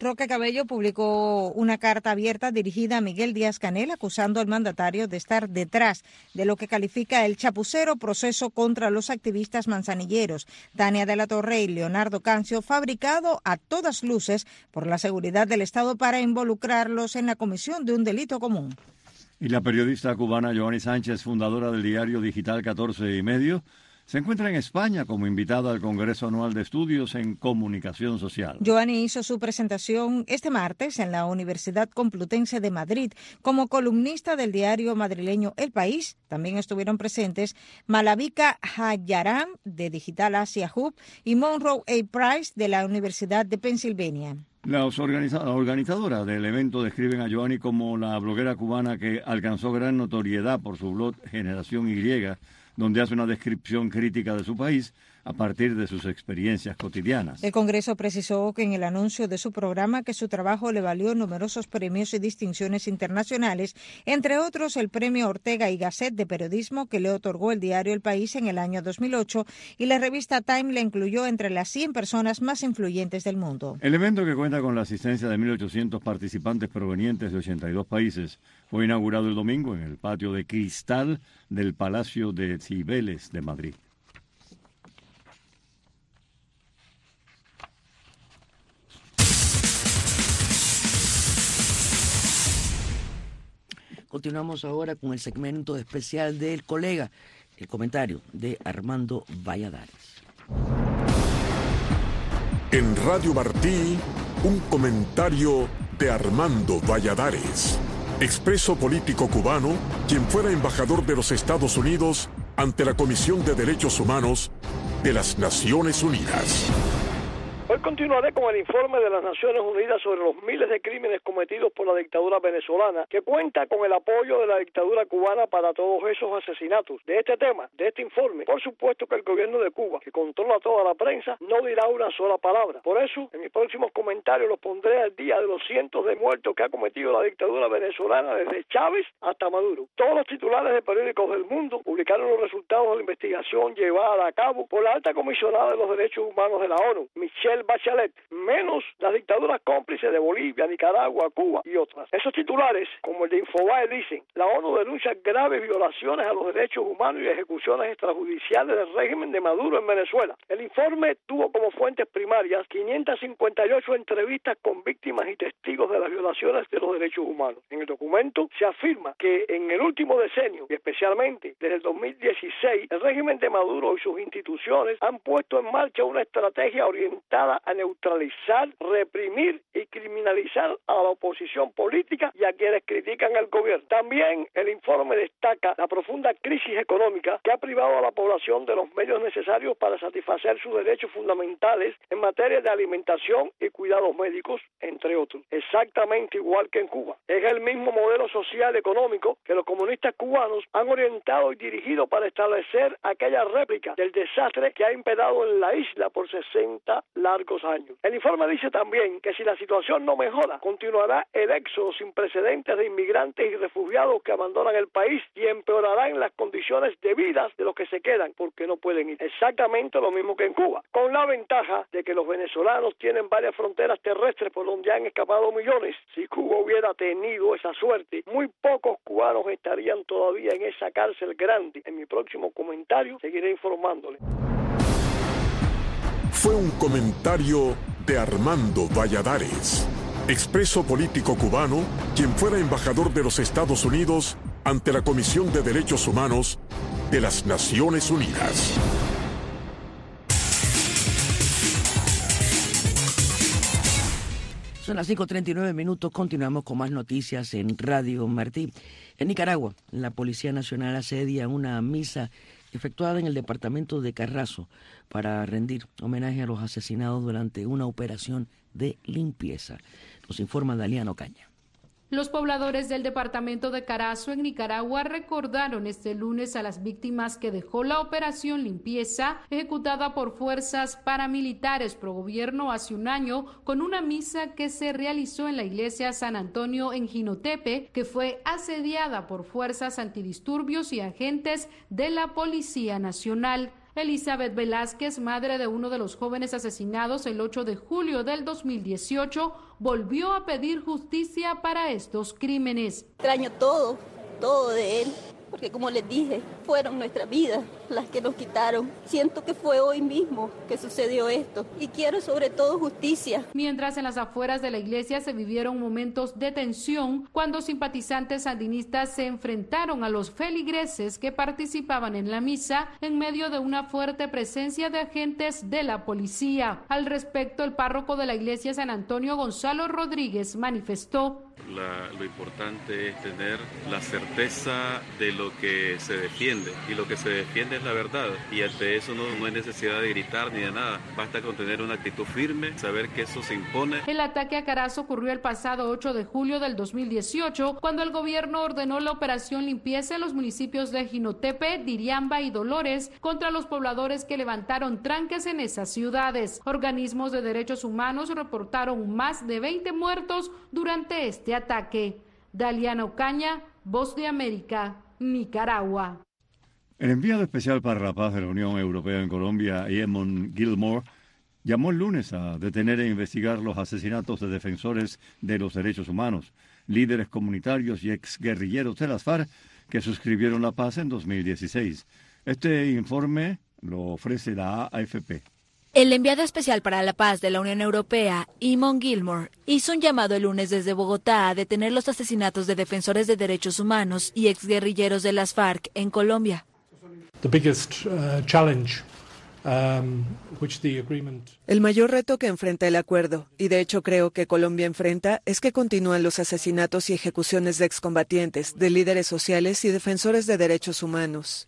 Roque Cabello publicó una carta abierta dirigida a Miguel Díaz-Canel acusando al mandatario de estar detrás de lo que califica el chapucero proceso contra los activistas manzanilleros Tania de la Torre y Leonardo Cancio, fabricado a todas luces por la seguridad del Estado para involucrarlos en la comisión de un delito común. Y la periodista cubana Joanny Sánchez, fundadora del diario digital 14 y medio, se encuentra en España como invitada al Congreso Anual de Estudios en Comunicación Social. Joanny hizo su presentación este martes en la Universidad Complutense de Madrid como columnista del diario madrileño El País. También estuvieron presentes Malavika Hayaram de Digital Asia Hub y Monroe A. Price de la Universidad de Pensilvania. Las organizadoras del evento describen a Joanny como la bloguera cubana que alcanzó gran notoriedad por su blog Generación Y, donde hace una descripción crítica de su país a partir de sus experiencias cotidianas. El Congreso precisó que en el anuncio de su programa que su trabajo le valió numerosos premios y distinciones internacionales, entre otros el Premio Ortega y Gasset de Periodismo que le otorgó el diario El País en el año 2008 y la revista Time le incluyó entre las 100 personas más influyentes del mundo. El evento, que cuenta con la asistencia de 1.800 participantes provenientes de 82 países, fue inaugurado el domingo en el patio de cristal del Palacio de Cibeles de Madrid. Continuamos ahora con el segmento especial del colega, el comentario de Armando Valladares. En Radio Martí, un comentario de Armando Valladares, expreso político cubano, quien fuera embajador de los Estados Unidos ante la Comisión de Derechos Humanos de las Naciones Unidas. Hoy continuaré con el informe de las Naciones Unidas sobre los miles de crímenes cometidos por la dictadura venezolana, que cuenta con el apoyo de la dictadura cubana para todos esos asesinatos. De este tema, de este informe, por supuesto que el gobierno de Cuba, que controla toda la prensa, no dirá una sola palabra. Por eso, en mis próximos comentarios los pondré al día de los cientos de muertos que ha cometido la dictadura venezolana desde Chávez hasta Maduro. Todos los titulares de periódicos del mundo publicaron los resultados de la investigación llevada a cabo por la alta comisionada de los derechos humanos de la ONU, Michelle Bachelet, menos las dictaduras cómplices de Bolivia, Nicaragua, Cuba y otras. Esos titulares, como el de Infobae, dicen: la ONU denuncia graves violaciones a los derechos humanos y ejecuciones extrajudiciales del régimen de Maduro en Venezuela. El informe tuvo como fuentes primarias 558 entrevistas con víctimas y testigos de las violaciones de los derechos humanos. En el documento se afirma que en el último decenio, y especialmente desde el 2016, el régimen de Maduro y sus instituciones han puesto en marcha una estrategia orientada a neutralizar, reprimir y criminalizar a la oposición política y a quienes critican al gobierno. También el informe destaca la profunda crisis económica que ha privado a la población de los medios necesarios para satisfacer sus derechos fundamentales en materia de alimentación y cuidados médicos, entre otros. Exactamente igual que en Cuba. Es el mismo modelo social económico que los comunistas cubanos han orientado y dirigido para establecer aquella réplica del desastre que ha imperado en la isla por 60 largos años. El informe dice también que si la situación no mejora, continuará el éxodo sin precedentes de inmigrantes y refugiados que abandonan el país y empeorarán las condiciones de vida de los que se quedan porque no pueden ir. Exactamente lo mismo que en Cuba, con la ventaja de que los venezolanos tienen varias fronteras terrestres por donde han escapado millones. Si Cuba hubiera tenido esa suerte, muy pocos cubanos estarían todavía en esa cárcel grande. En mi próximo comentario seguiré informándole. Fue un comentario de Armando Valladares, expreso político cubano, quien fuera embajador de los Estados Unidos ante la Comisión de Derechos Humanos de las Naciones Unidas. Son las 5:39, continuamos con más noticias en Radio Martí. En Nicaragua, la Policía Nacional asedia una misa efectuada en el departamento de Carrazo para rendir homenaje a los asesinados durante una operación de limpieza. Nos informa Daliano Caña. Los pobladores del departamento de Carazo en Nicaragua recordaron este lunes a las víctimas que dejó la operación limpieza ejecutada por fuerzas paramilitares pro gobierno hace un año con una misa que se realizó en la iglesia San Antonio en Jinotepe, que fue asediada por fuerzas antidisturbios y agentes de la Policía Nacional. Elizabeth Velázquez, madre de uno de los jóvenes asesinados el 8 de julio del 2018, volvió a pedir justicia para estos crímenes. Extraño todo de él, porque como les dije, fueron nuestras vidas las que nos quitaron. Siento que fue hoy mismo que sucedió esto y quiero sobre todo justicia. Mientras en las afueras de la iglesia se vivieron momentos de tensión cuando simpatizantes sandinistas se enfrentaron a los feligreses que participaban en la misa en medio de una fuerte presencia de agentes de la policía. Al respecto, el párroco de la iglesia San Antonio, Gonzalo Rodríguez, manifestó: lo importante es tener la certeza de lo que se defiende, y lo que se defiende es la verdad, y ante eso no hay necesidad de gritar ni de nada, basta con tener una actitud firme, saber que eso se impone. El ataque a Carazo ocurrió el pasado 8 de julio del 2018, cuando el gobierno ordenó la operación limpieza en los municipios de Jinotepe, Diriamba y Dolores contra los pobladores que levantaron tranques en esas ciudades. Organismos de derechos humanos reportaron más de 20 muertos durante este ataque. Daliana Ocaña, Voz de América, Nicaragua. El enviado especial para la paz de la Unión Europea en Colombia, Eamon Gilmore, llamó el lunes a detener e investigar los asesinatos de defensores de los derechos humanos, líderes comunitarios y exguerrilleros de las FARC que suscribieron la paz en 2016. Este informe lo ofrece la AFP. El enviado especial para la paz de la Unión Europea, Eamon Gilmore, hizo un llamado el lunes desde Bogotá a detener los asesinatos de defensores de derechos humanos y exguerrilleros de las FARC en Colombia. El mayor reto que enfrenta el acuerdo, y de hecho creo que Colombia enfrenta, es que continúan los asesinatos y ejecuciones de excombatientes, de líderes sociales y defensores de derechos humanos.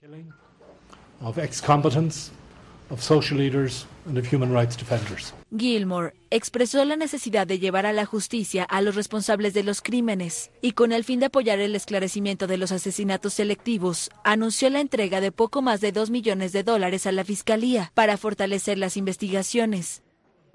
Gilmore expresó la necesidad de llevar a la justicia a los responsables de los crímenes y con el fin de apoyar el esclarecimiento de los asesinatos selectivos, anunció la entrega de poco más de $2 millones a la Fiscalía para fortalecer las investigaciones.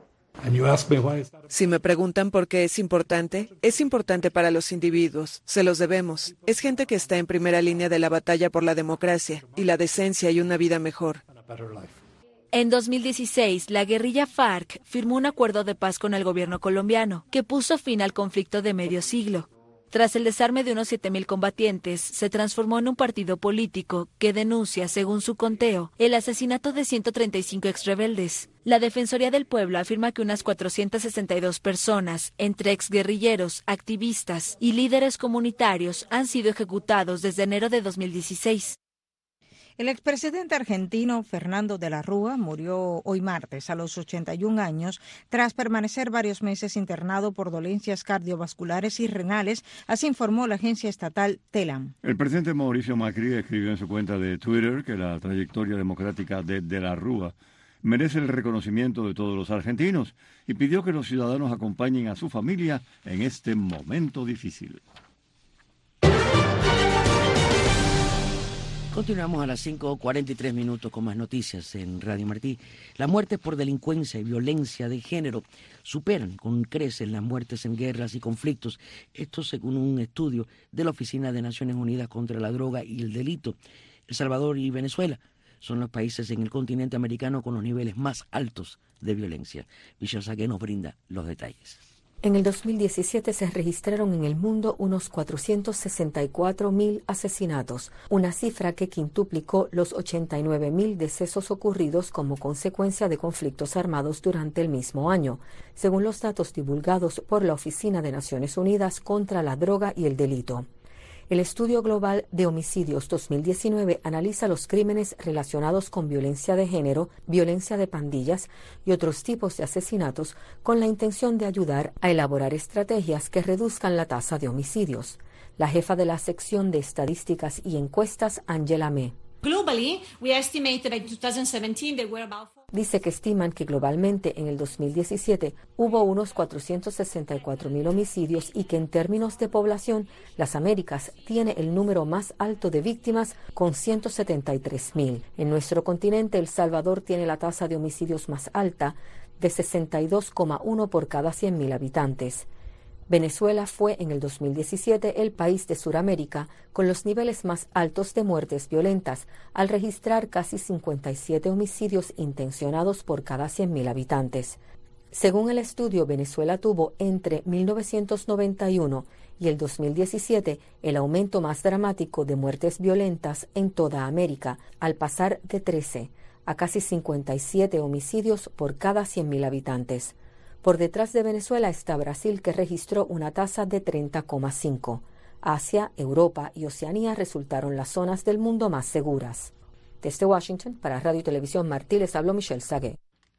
Si me preguntan por qué es importante para los individuos, se los debemos. Es gente que está en primera línea de la batalla por la democracia y la decencia y una vida mejor. En 2016, la guerrilla FARC firmó un acuerdo de paz con el gobierno colombiano, que puso fin al conflicto de medio siglo. Tras el desarme de unos 7.000 combatientes, se transformó en un partido político que denuncia, según su conteo, el asesinato de 135 exrebeldes. La Defensoría del Pueblo afirma que unas 462 personas, entre exguerrilleros, activistas y líderes comunitarios, han sido ejecutados desde enero de 2016. El expresidente argentino Fernando de la Rúa murió hoy martes a los 81 años tras permanecer varios meses internado por dolencias cardiovasculares y renales, así informó la agencia estatal TELAM. El presidente Mauricio Macri escribió en su cuenta de Twitter que la trayectoria democrática de la Rúa merece el reconocimiento de todos los argentinos y pidió que los ciudadanos acompañen a su familia en este momento difícil. Continuamos a las 5:43 con más noticias en Radio Martí. Las muertes por delincuencia y violencia de género superan con creces las muertes en guerras y conflictos. Esto según un estudio de la Oficina de Naciones Unidas contra la Droga y el Delito. El Salvador y Venezuela son los países en el continente americano con los niveles más altos de violencia. Villosague nos brinda los detalles. En el 2017 se registraron en el mundo unos 464.000 asesinatos, una cifra que quintuplicó los 89.000 decesos ocurridos como consecuencia de conflictos armados durante el mismo año, según los datos divulgados por la Oficina de Naciones Unidas contra la Droga y el Delito. El Estudio Global de Homicidios 2019 analiza los crímenes relacionados con violencia de género, violencia de pandillas y otros tipos de asesinatos con la intención de ayudar a elaborar estrategias que reduzcan la tasa de homicidios. La jefa de la sección de estadísticas y encuestas, Angela Mee. Dice que estiman que globalmente en el 2017 hubo unos 464.000 homicidios y que en términos de población, las Américas tiene el número más alto de víctimas con 173.000. En nuestro continente, El Salvador tiene la tasa de homicidios más alta, de 62,1 por cada 100.000 habitantes. Venezuela fue en el 2017 el país de Sudamérica con los niveles más altos de muertes violentas, al registrar casi 57 homicidios intencionados por cada 100.000 habitantes. Según el estudio, Venezuela tuvo entre 1991 y el 2017 el aumento más dramático de muertes violentas en toda América, al pasar de 13 a casi 57 homicidios por cada 100.000 habitantes. Por detrás de Venezuela está Brasil, que registró una tasa de 30,5. Asia, Europa y Oceanía resultaron las zonas del mundo más seguras. Desde Washington, para Radio y Televisión Martí, les habló Michelle Sagué.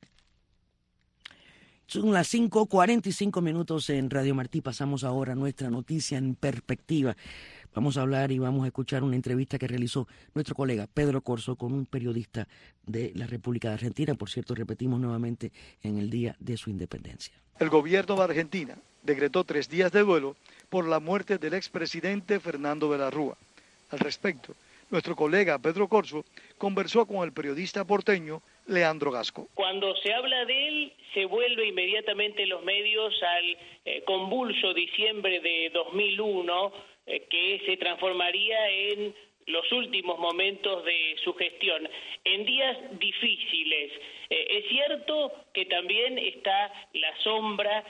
Son las 5:45 minutos en Radio Martí. Pasamos ahora a nuestra noticia en perspectiva. Vamos a hablar y vamos a escuchar una entrevista que realizó nuestro colega Pedro Corzo con un periodista de la República de Argentina. Por cierto, repetimos nuevamente, en el día de su independencia. El gobierno de Argentina decretó 3 días de duelo por la muerte del expresidente Fernando de la Rúa. Al respecto, nuestro colega Pedro Corzo conversó con el periodista porteño Leandro Gasco. Cuando se habla de él, se vuelve inmediatamente los medios al convulso diciembre de 2001, que se transformaría en los últimos momentos de su gestión, en días difíciles. Es cierto que también está la sombra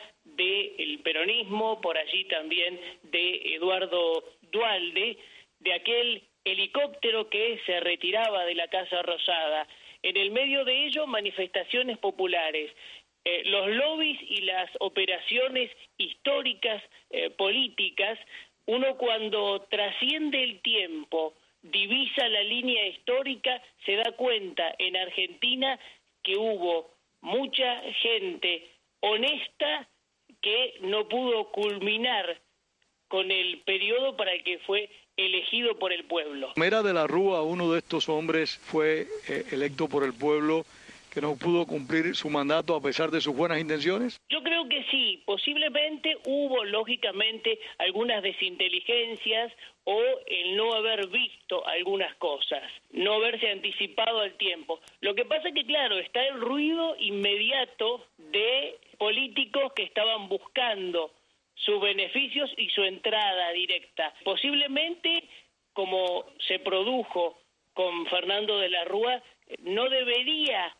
del peronismo, por allí también de Eduardo Duhalde, de aquel helicóptero que se retiraba de la Casa Rosada. En el medio de ello, manifestaciones populares. Los lobbies y las operaciones históricas, políticas, uno cuando trasciende el tiempo, divisa la línea histórica, se da cuenta en Argentina que hubo mucha gente honesta que no pudo culminar con el periodo para el que fue elegido por el pueblo. Mera de la Rúa, uno de estos hombres, fue electo por el pueblo, que no pudo cumplir su mandato a pesar de sus buenas intenciones. Yo creo que sí, posiblemente hubo lógicamente algunas desinteligencias o el no haber visto algunas cosas, no haberse anticipado al tiempo. Lo que pasa es que, claro, está el ruido inmediato de políticos que estaban buscando sus beneficios y su entrada directa. Posiblemente, como se produjo con Fernando de la Rúa, no debería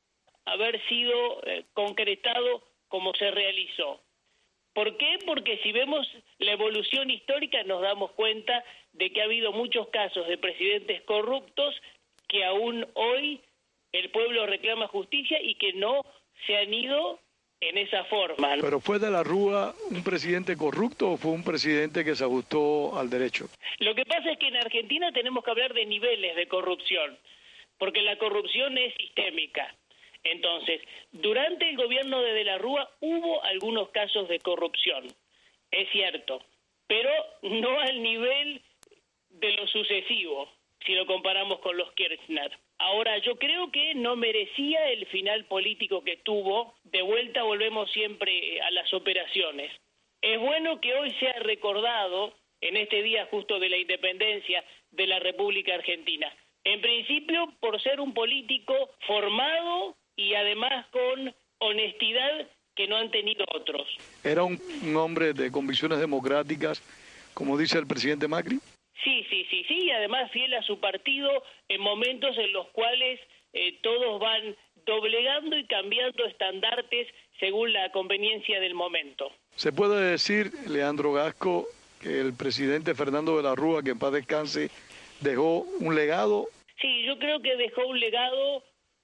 haber sido concretado como se realizó. ¿Por qué? Porque si vemos la evolución histórica nos damos cuenta de que ha habido muchos casos de presidentes corruptos que aún hoy el pueblo reclama justicia y que no se han ido en esa forma. ¿Pero fue de la Rúa un presidente corrupto o fue un presidente que se ajustó al derecho? Lo que pasa es que en Argentina tenemos que hablar de niveles de corrupción, porque la corrupción es sistémica. Entonces, durante el gobierno de la Rúa hubo algunos casos de corrupción, es cierto, pero no al nivel de lo sucesivo, si lo comparamos con los Kirchner. Ahora, yo creo que no merecía el final político que tuvo. De vuelta volvemos siempre a las operaciones. Es bueno que hoy sea recordado, en este día justo de la independencia de la República Argentina, en principio por ser un político formado y además con honestidad que no han tenido otros. ¿Era un hombre de convicciones democráticas, como dice el presidente Macri? Sí, y además fiel a su partido en momentos en los cuales todos van doblegando y cambiando estandartes según la conveniencia del momento. ¿Se puede decir, Leandro Gasco, que el presidente Fernando de la Rúa, que en paz descanse, dejó un legado? Sí, yo creo que dejó un legado,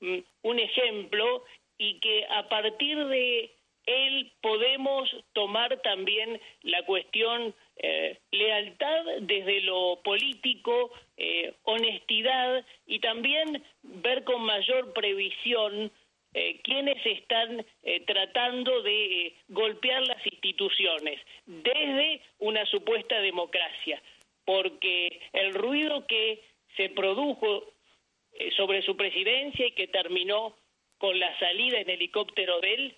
un ejemplo, y que a partir de él podemos tomar también la cuestión lealtad desde lo político, honestidad y también ver con mayor previsión quienes están tratando de golpear las instituciones desde una supuesta democracia, porque el ruido que se produjo sobre su presidencia y que terminó con la salida en helicóptero de él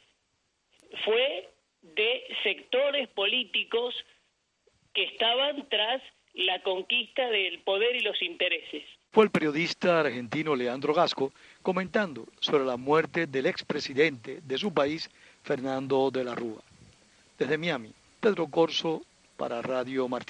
fue de sectores políticos que estaban tras la conquista del poder y los intereses. Fue el periodista argentino Leandro Gasco comentando sobre la muerte del expresidente de su país, Fernando de la Rúa. Desde Miami, Pedro Corso para Radio Martí.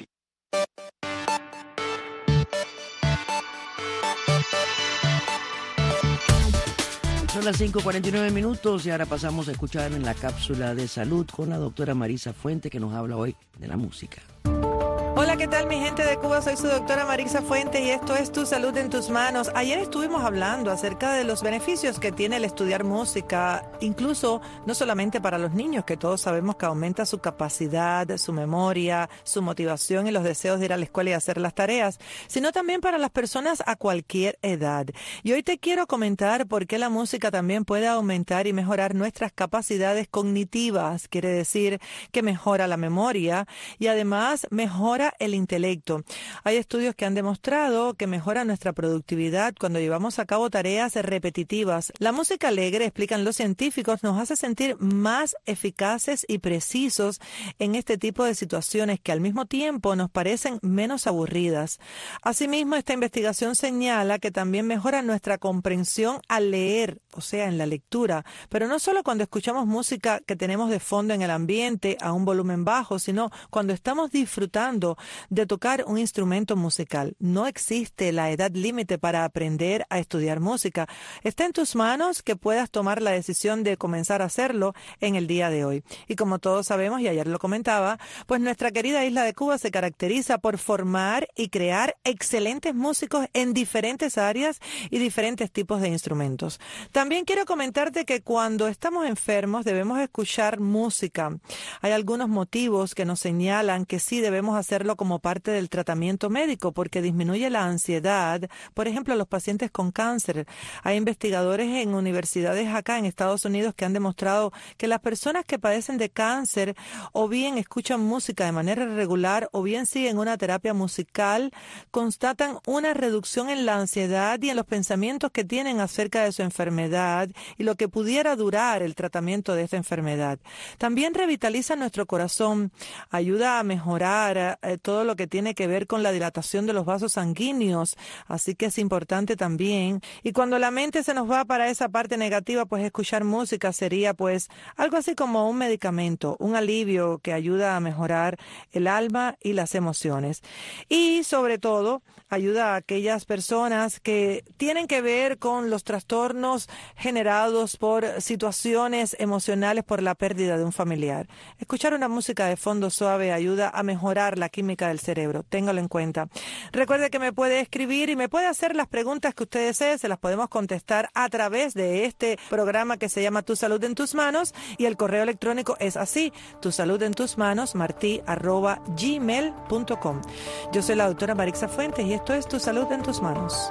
Son las 5:49 minutos y ahora pasamos a escuchar en la cápsula de salud con la doctora Marisa Fuente, que nos habla hoy de la música. Hola, ¿qué tal mi gente de Cuba? Soy su doctora Marisa Fuentes y esto es Tu Salud en Tus Manos. Ayer estuvimos hablando acerca de los beneficios que tiene el estudiar música, incluso no solamente para los niños, que todos sabemos que aumenta su capacidad, su memoria, su motivación y los deseos de ir a la escuela y hacer las tareas, sino también para las personas a cualquier edad. Y hoy te quiero comentar por qué la música también puede aumentar y mejorar nuestras capacidades cognitivas. Quiere decir que mejora la memoria y además mejora el intelecto. Hay estudios que han demostrado que mejora nuestra productividad cuando llevamos a cabo tareas repetitivas. La música alegre, explican los científicos, nos hace sentir más eficaces y precisos en este tipo de situaciones que al mismo tiempo nos parecen menos aburridas. Asimismo, esta investigación señala que también mejora nuestra comprensión al leer, o sea, en la lectura, pero no solo cuando escuchamos música que tenemos de fondo en el ambiente a un volumen bajo, sino cuando estamos disfrutando de tocar un instrumento musical. No existe la edad límite para aprender a estudiar música. Está en tus manos que puedas tomar la decisión de comenzar a hacerlo en el día de hoy. Y como todos sabemos, y ayer lo comentaba, pues nuestra querida isla de Cuba se caracteriza por formar y crear excelentes músicos en diferentes áreas y diferentes tipos de instrumentos. También quiero comentarte que cuando estamos enfermos debemos escuchar música. Hay algunos motivos que nos señalan que sí debemos hacerlo como parte del tratamiento médico porque disminuye la ansiedad. Por ejemplo, los pacientes con cáncer. Hay investigadores en universidades acá en Estados Unidos que han demostrado que las personas que padecen de cáncer o bien escuchan música de manera regular o bien siguen una terapia musical, constatan una reducción en la ansiedad y en los pensamientos que tienen acerca de su enfermedad y lo que pudiera durar el tratamiento de esta enfermedad. También revitaliza nuestro corazón, ayuda a mejorar todo lo que tiene que ver con la dilatación de los vasos sanguíneos, así que es importante también. Y cuando la mente se nos va para esa parte negativa, pues escuchar música sería pues algo así como un medicamento, un alivio que ayuda a mejorar el alma y las emociones. Y sobre todo, ayuda a aquellas personas que tienen que ver con los trastornos generados por situaciones emocionales por la pérdida de un familiar. Escuchar una música de fondo suave ayuda a mejorar la química del cerebro. Téngalo en cuenta. Recuerde que me puede escribir y me puede hacer las preguntas que usted desee. Se las podemos contestar a través de este programa que se llama Tu Salud en Tus Manos y el correo electrónico es así, tusaludentusmanos@gmail.com. Yo soy la doctora Marisa Fuentes y esto es Tu Salud en Tus Manos.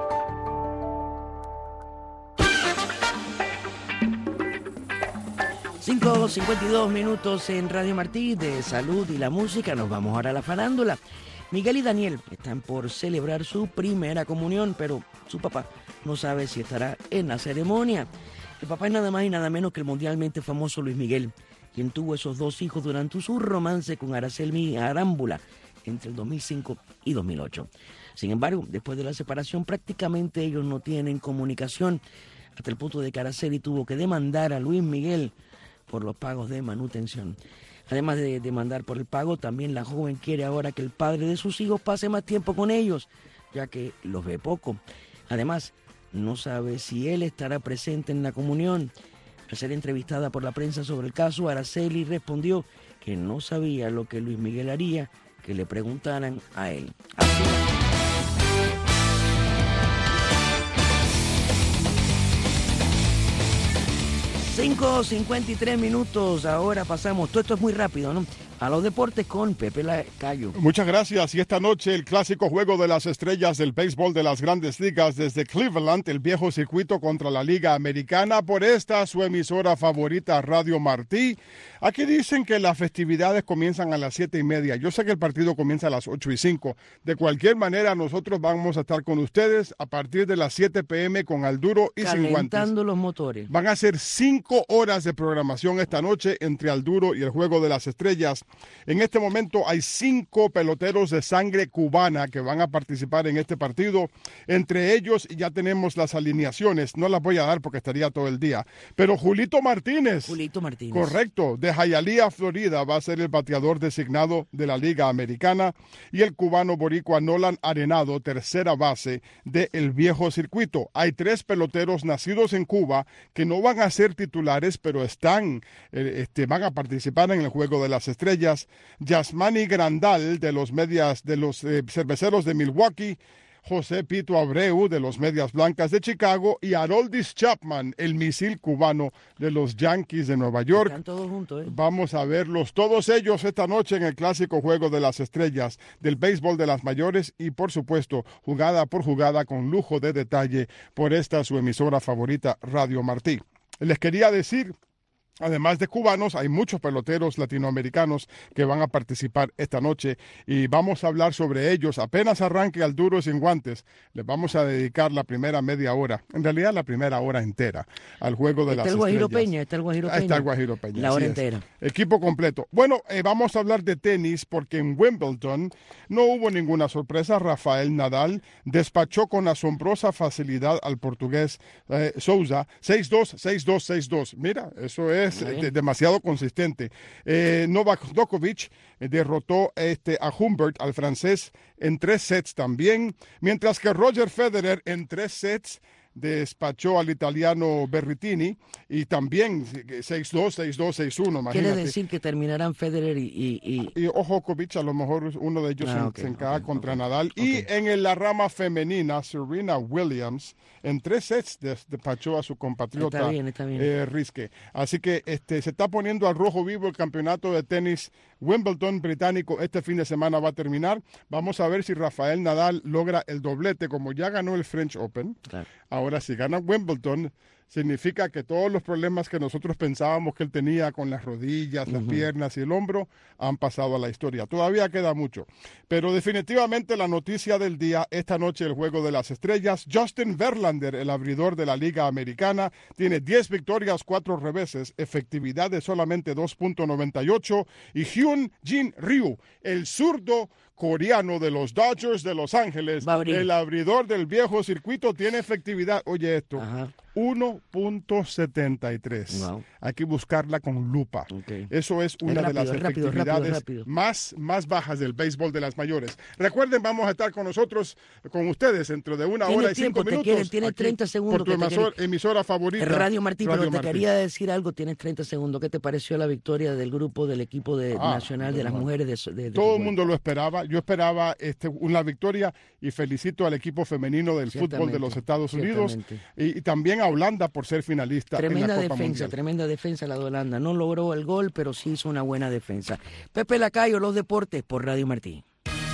Cinco 52 minutos en Radio Martí de Salud y la Música. Nos vamos ahora a la farándula. Miguel y Daniel están por celebrar su primera comunión, pero su papá no sabe si estará en la ceremonia. El papá es nada más y nada menos que el mundialmente famoso Luis Miguel, quien tuvo esos dos hijos durante su romance con Araceli Arámbula entre el 2005 y 2008. Sin embargo, después de la separación prácticamente ellos no tienen comunicación, hasta el punto de que Araceli tuvo que demandar a Luis Miguel por los pagos de manutención. Además de demandar por el pago, también la joven quiere ahora que el padre de sus hijos pase más tiempo con ellos, ya que los ve poco. Además, no sabe si él estará presente en la comunión. Al ser entrevistada por la prensa sobre el caso, Araceli respondió que no sabía lo que Luis Miguel haría, que le preguntaran a él. Así es. 5:53 minutos, ahora pasamos, todo esto es muy rápido, ¿no?, a los deportes con Pepe Lacayo. Muchas gracias. Y esta noche el clásico juego de las estrellas del béisbol de las Grandes Ligas desde Cleveland, el viejo circuito contra la Liga Americana, por esta su emisora favorita Radio Martí. Aquí dicen que las festividades comienzan a las 7:30. Yo sé que el partido comienza a las 8:05. De cualquier manera, nosotros vamos a estar con ustedes a partir de las 7 p.m. con Al Duro y Sin Guantes. Calentando los motores. Van a ser 5 horas de programación esta noche entre Al Duro y el Juego de las Estrellas. Unidos. En este momento hay 5 peloteros de sangre cubana que van a participar en este partido. Entre ellos ya tenemos las alineaciones. No las voy a dar porque estaría todo el día. Pero Julito Martínez. Correcto. De Hialeah, Florida, va a ser el bateador designado de la Liga Americana. Y el cubano boricua Nolan Arenado, tercera base del viejo circuito. Hay 3 peloteros nacidos en Cuba que no van a ser titulares, pero van a participar en el Juego de las Estrellas. Yasmani Grandal de los Cerveceros de Milwaukee, José Pito Abreu de los Medias Blancas de Chicago y Aroldis Chapman, el misil cubano de los Yankees de Nueva York. Están todos juntos, ¿eh? Vamos a verlos todos ellos esta noche en el clásico Juego de las Estrellas del béisbol de las mayores y, por supuesto, jugada por jugada con lujo de detalle por esta su emisora favorita, Radio Martí. Les quería decir, además de cubanos, hay muchos peloteros latinoamericanos que van a participar esta noche y vamos a hablar sobre ellos. Apenas arranque al Duro Sin Guantes, les vamos a dedicar la primera media hora, en realidad la primera hora entera, al Juego de las Estrellas. Está el Guajiro Peña. Está el Guajiro Peña. La hora entera. Equipo completo. Bueno, vamos a hablar de tenis porque en Wimbledon no hubo ninguna sorpresa. Rafael Nadal despachó con asombrosa facilidad al portugués Sousa, 6-2, 6-2, 6-2. Mira, eso es demasiado consistente. Novak Djokovic derrotó a Humbert, al francés, en 3 sets también, mientras que Roger Federer en 3 sets despachó al italiano Berrettini y también 6-2, 6-2, 6-1. Imagínate. Quiere decir que terminarán Federer y Djokovic, a lo mejor uno de ellos se encaja contra Nadal. Y en la rama femenina, Serena Williams en 3 sets despachó a su compatriota está bien. Riske. Así que se está poniendo al rojo vivo el campeonato de tenis Wimbledon británico. Este fin de semana va a terminar. Vamos a ver si Rafael Nadal logra el doblete, como ya ganó el French Open. Claro. Ahora, si gana Wimbledon, significa que todos los problemas que nosotros pensábamos que él tenía con las rodillas, las piernas y el hombro han pasado a la historia. Todavía queda mucho. Pero definitivamente la noticia del día, esta noche el Juego de las Estrellas. Justin Verlander, el abridor de la Liga Americana, tiene 10 victorias, 4 reveses, efectividad de solamente 2.98. Y Hyun Jin Ryu, el zurdo coreano de los Dodgers de Los Ángeles, el abridor del viejo circuito, tiene efectividad, oye esto, 1.73. Wow. Hay que buscarla con lupa. Eso es una de las efectividades más bajas del béisbol de las mayores. Recuerden, vamos a estar con ustedes dentro de 1 hora y 5 minutos. Tienes 30 segundos. Por tu emisora favorita. Radio Martí, pero te quería decir algo, tienes 30 segundos. ¿Qué te pareció la victoria del equipo nacional de las mujeres? Todo el mundo lo esperaba. Yo esperaba una victoria y felicito al equipo femenino del fútbol de los Estados Unidos y también a Holanda por ser finalista en la Copa Mundial. Tremenda defensa la de Holanda. No logró el gol, pero sí hizo una buena defensa. Pepe Lacayo, los deportes por Radio Martí.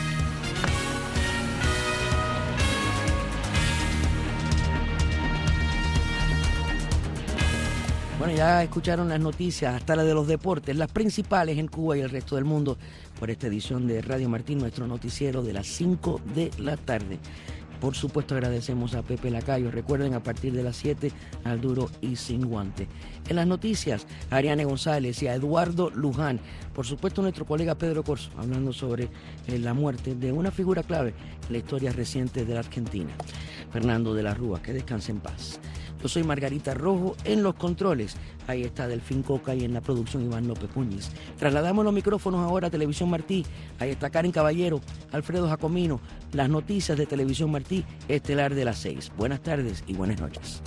Bueno, ya escucharon las noticias, hasta la de los deportes, las principales en Cuba y el resto del mundo, por esta edición de Radio Martí, nuestro noticiero de las 5 de la tarde. Por supuesto, agradecemos a Pepe Lacayo. Recuerden, a partir de las 7, al Duro y Sin Guante. En las noticias, a Ariane González y a Eduardo Luján. Por supuesto, nuestro colega Pedro Corso, hablando sobre la muerte de una figura clave en la historia reciente de la Argentina. Fernando de la Rúa, que descanse en paz. Yo soy Margarita Rojo en los controles. Ahí está Delfín Coca y en la producción Iván López Muñiz. Trasladamos los micrófonos ahora a Televisión Martí. Ahí está Karen Caballero, Alfredo Jacomino. Las noticias de Televisión Martí, estelar de las 6. Buenas tardes y buenas noches.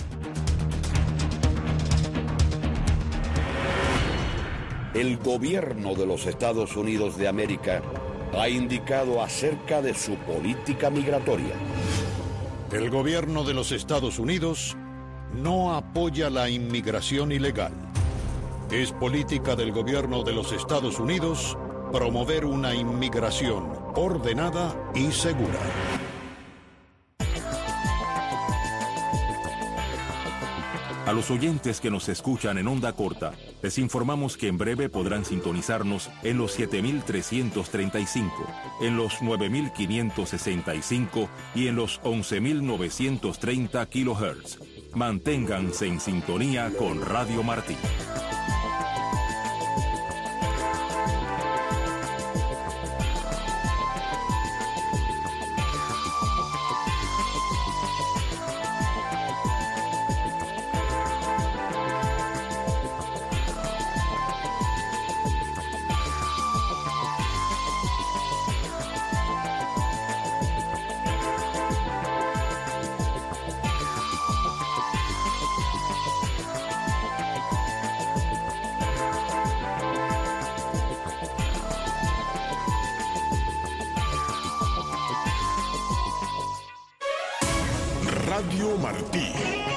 El gobierno de los Estados Unidos de América ha indicado acerca de su política migratoria. El gobierno de los Estados Unidos no apoya la inmigración ilegal. Es política del gobierno de los Estados Unidos promover una inmigración ordenada y segura. A los oyentes que nos escuchan en onda corta, les informamos que en breve podrán sintonizarnos en los 7.335, en los 9.565 y en los 11.930 kHz. Manténganse en sintonía con Radio Martí. Radio Martí.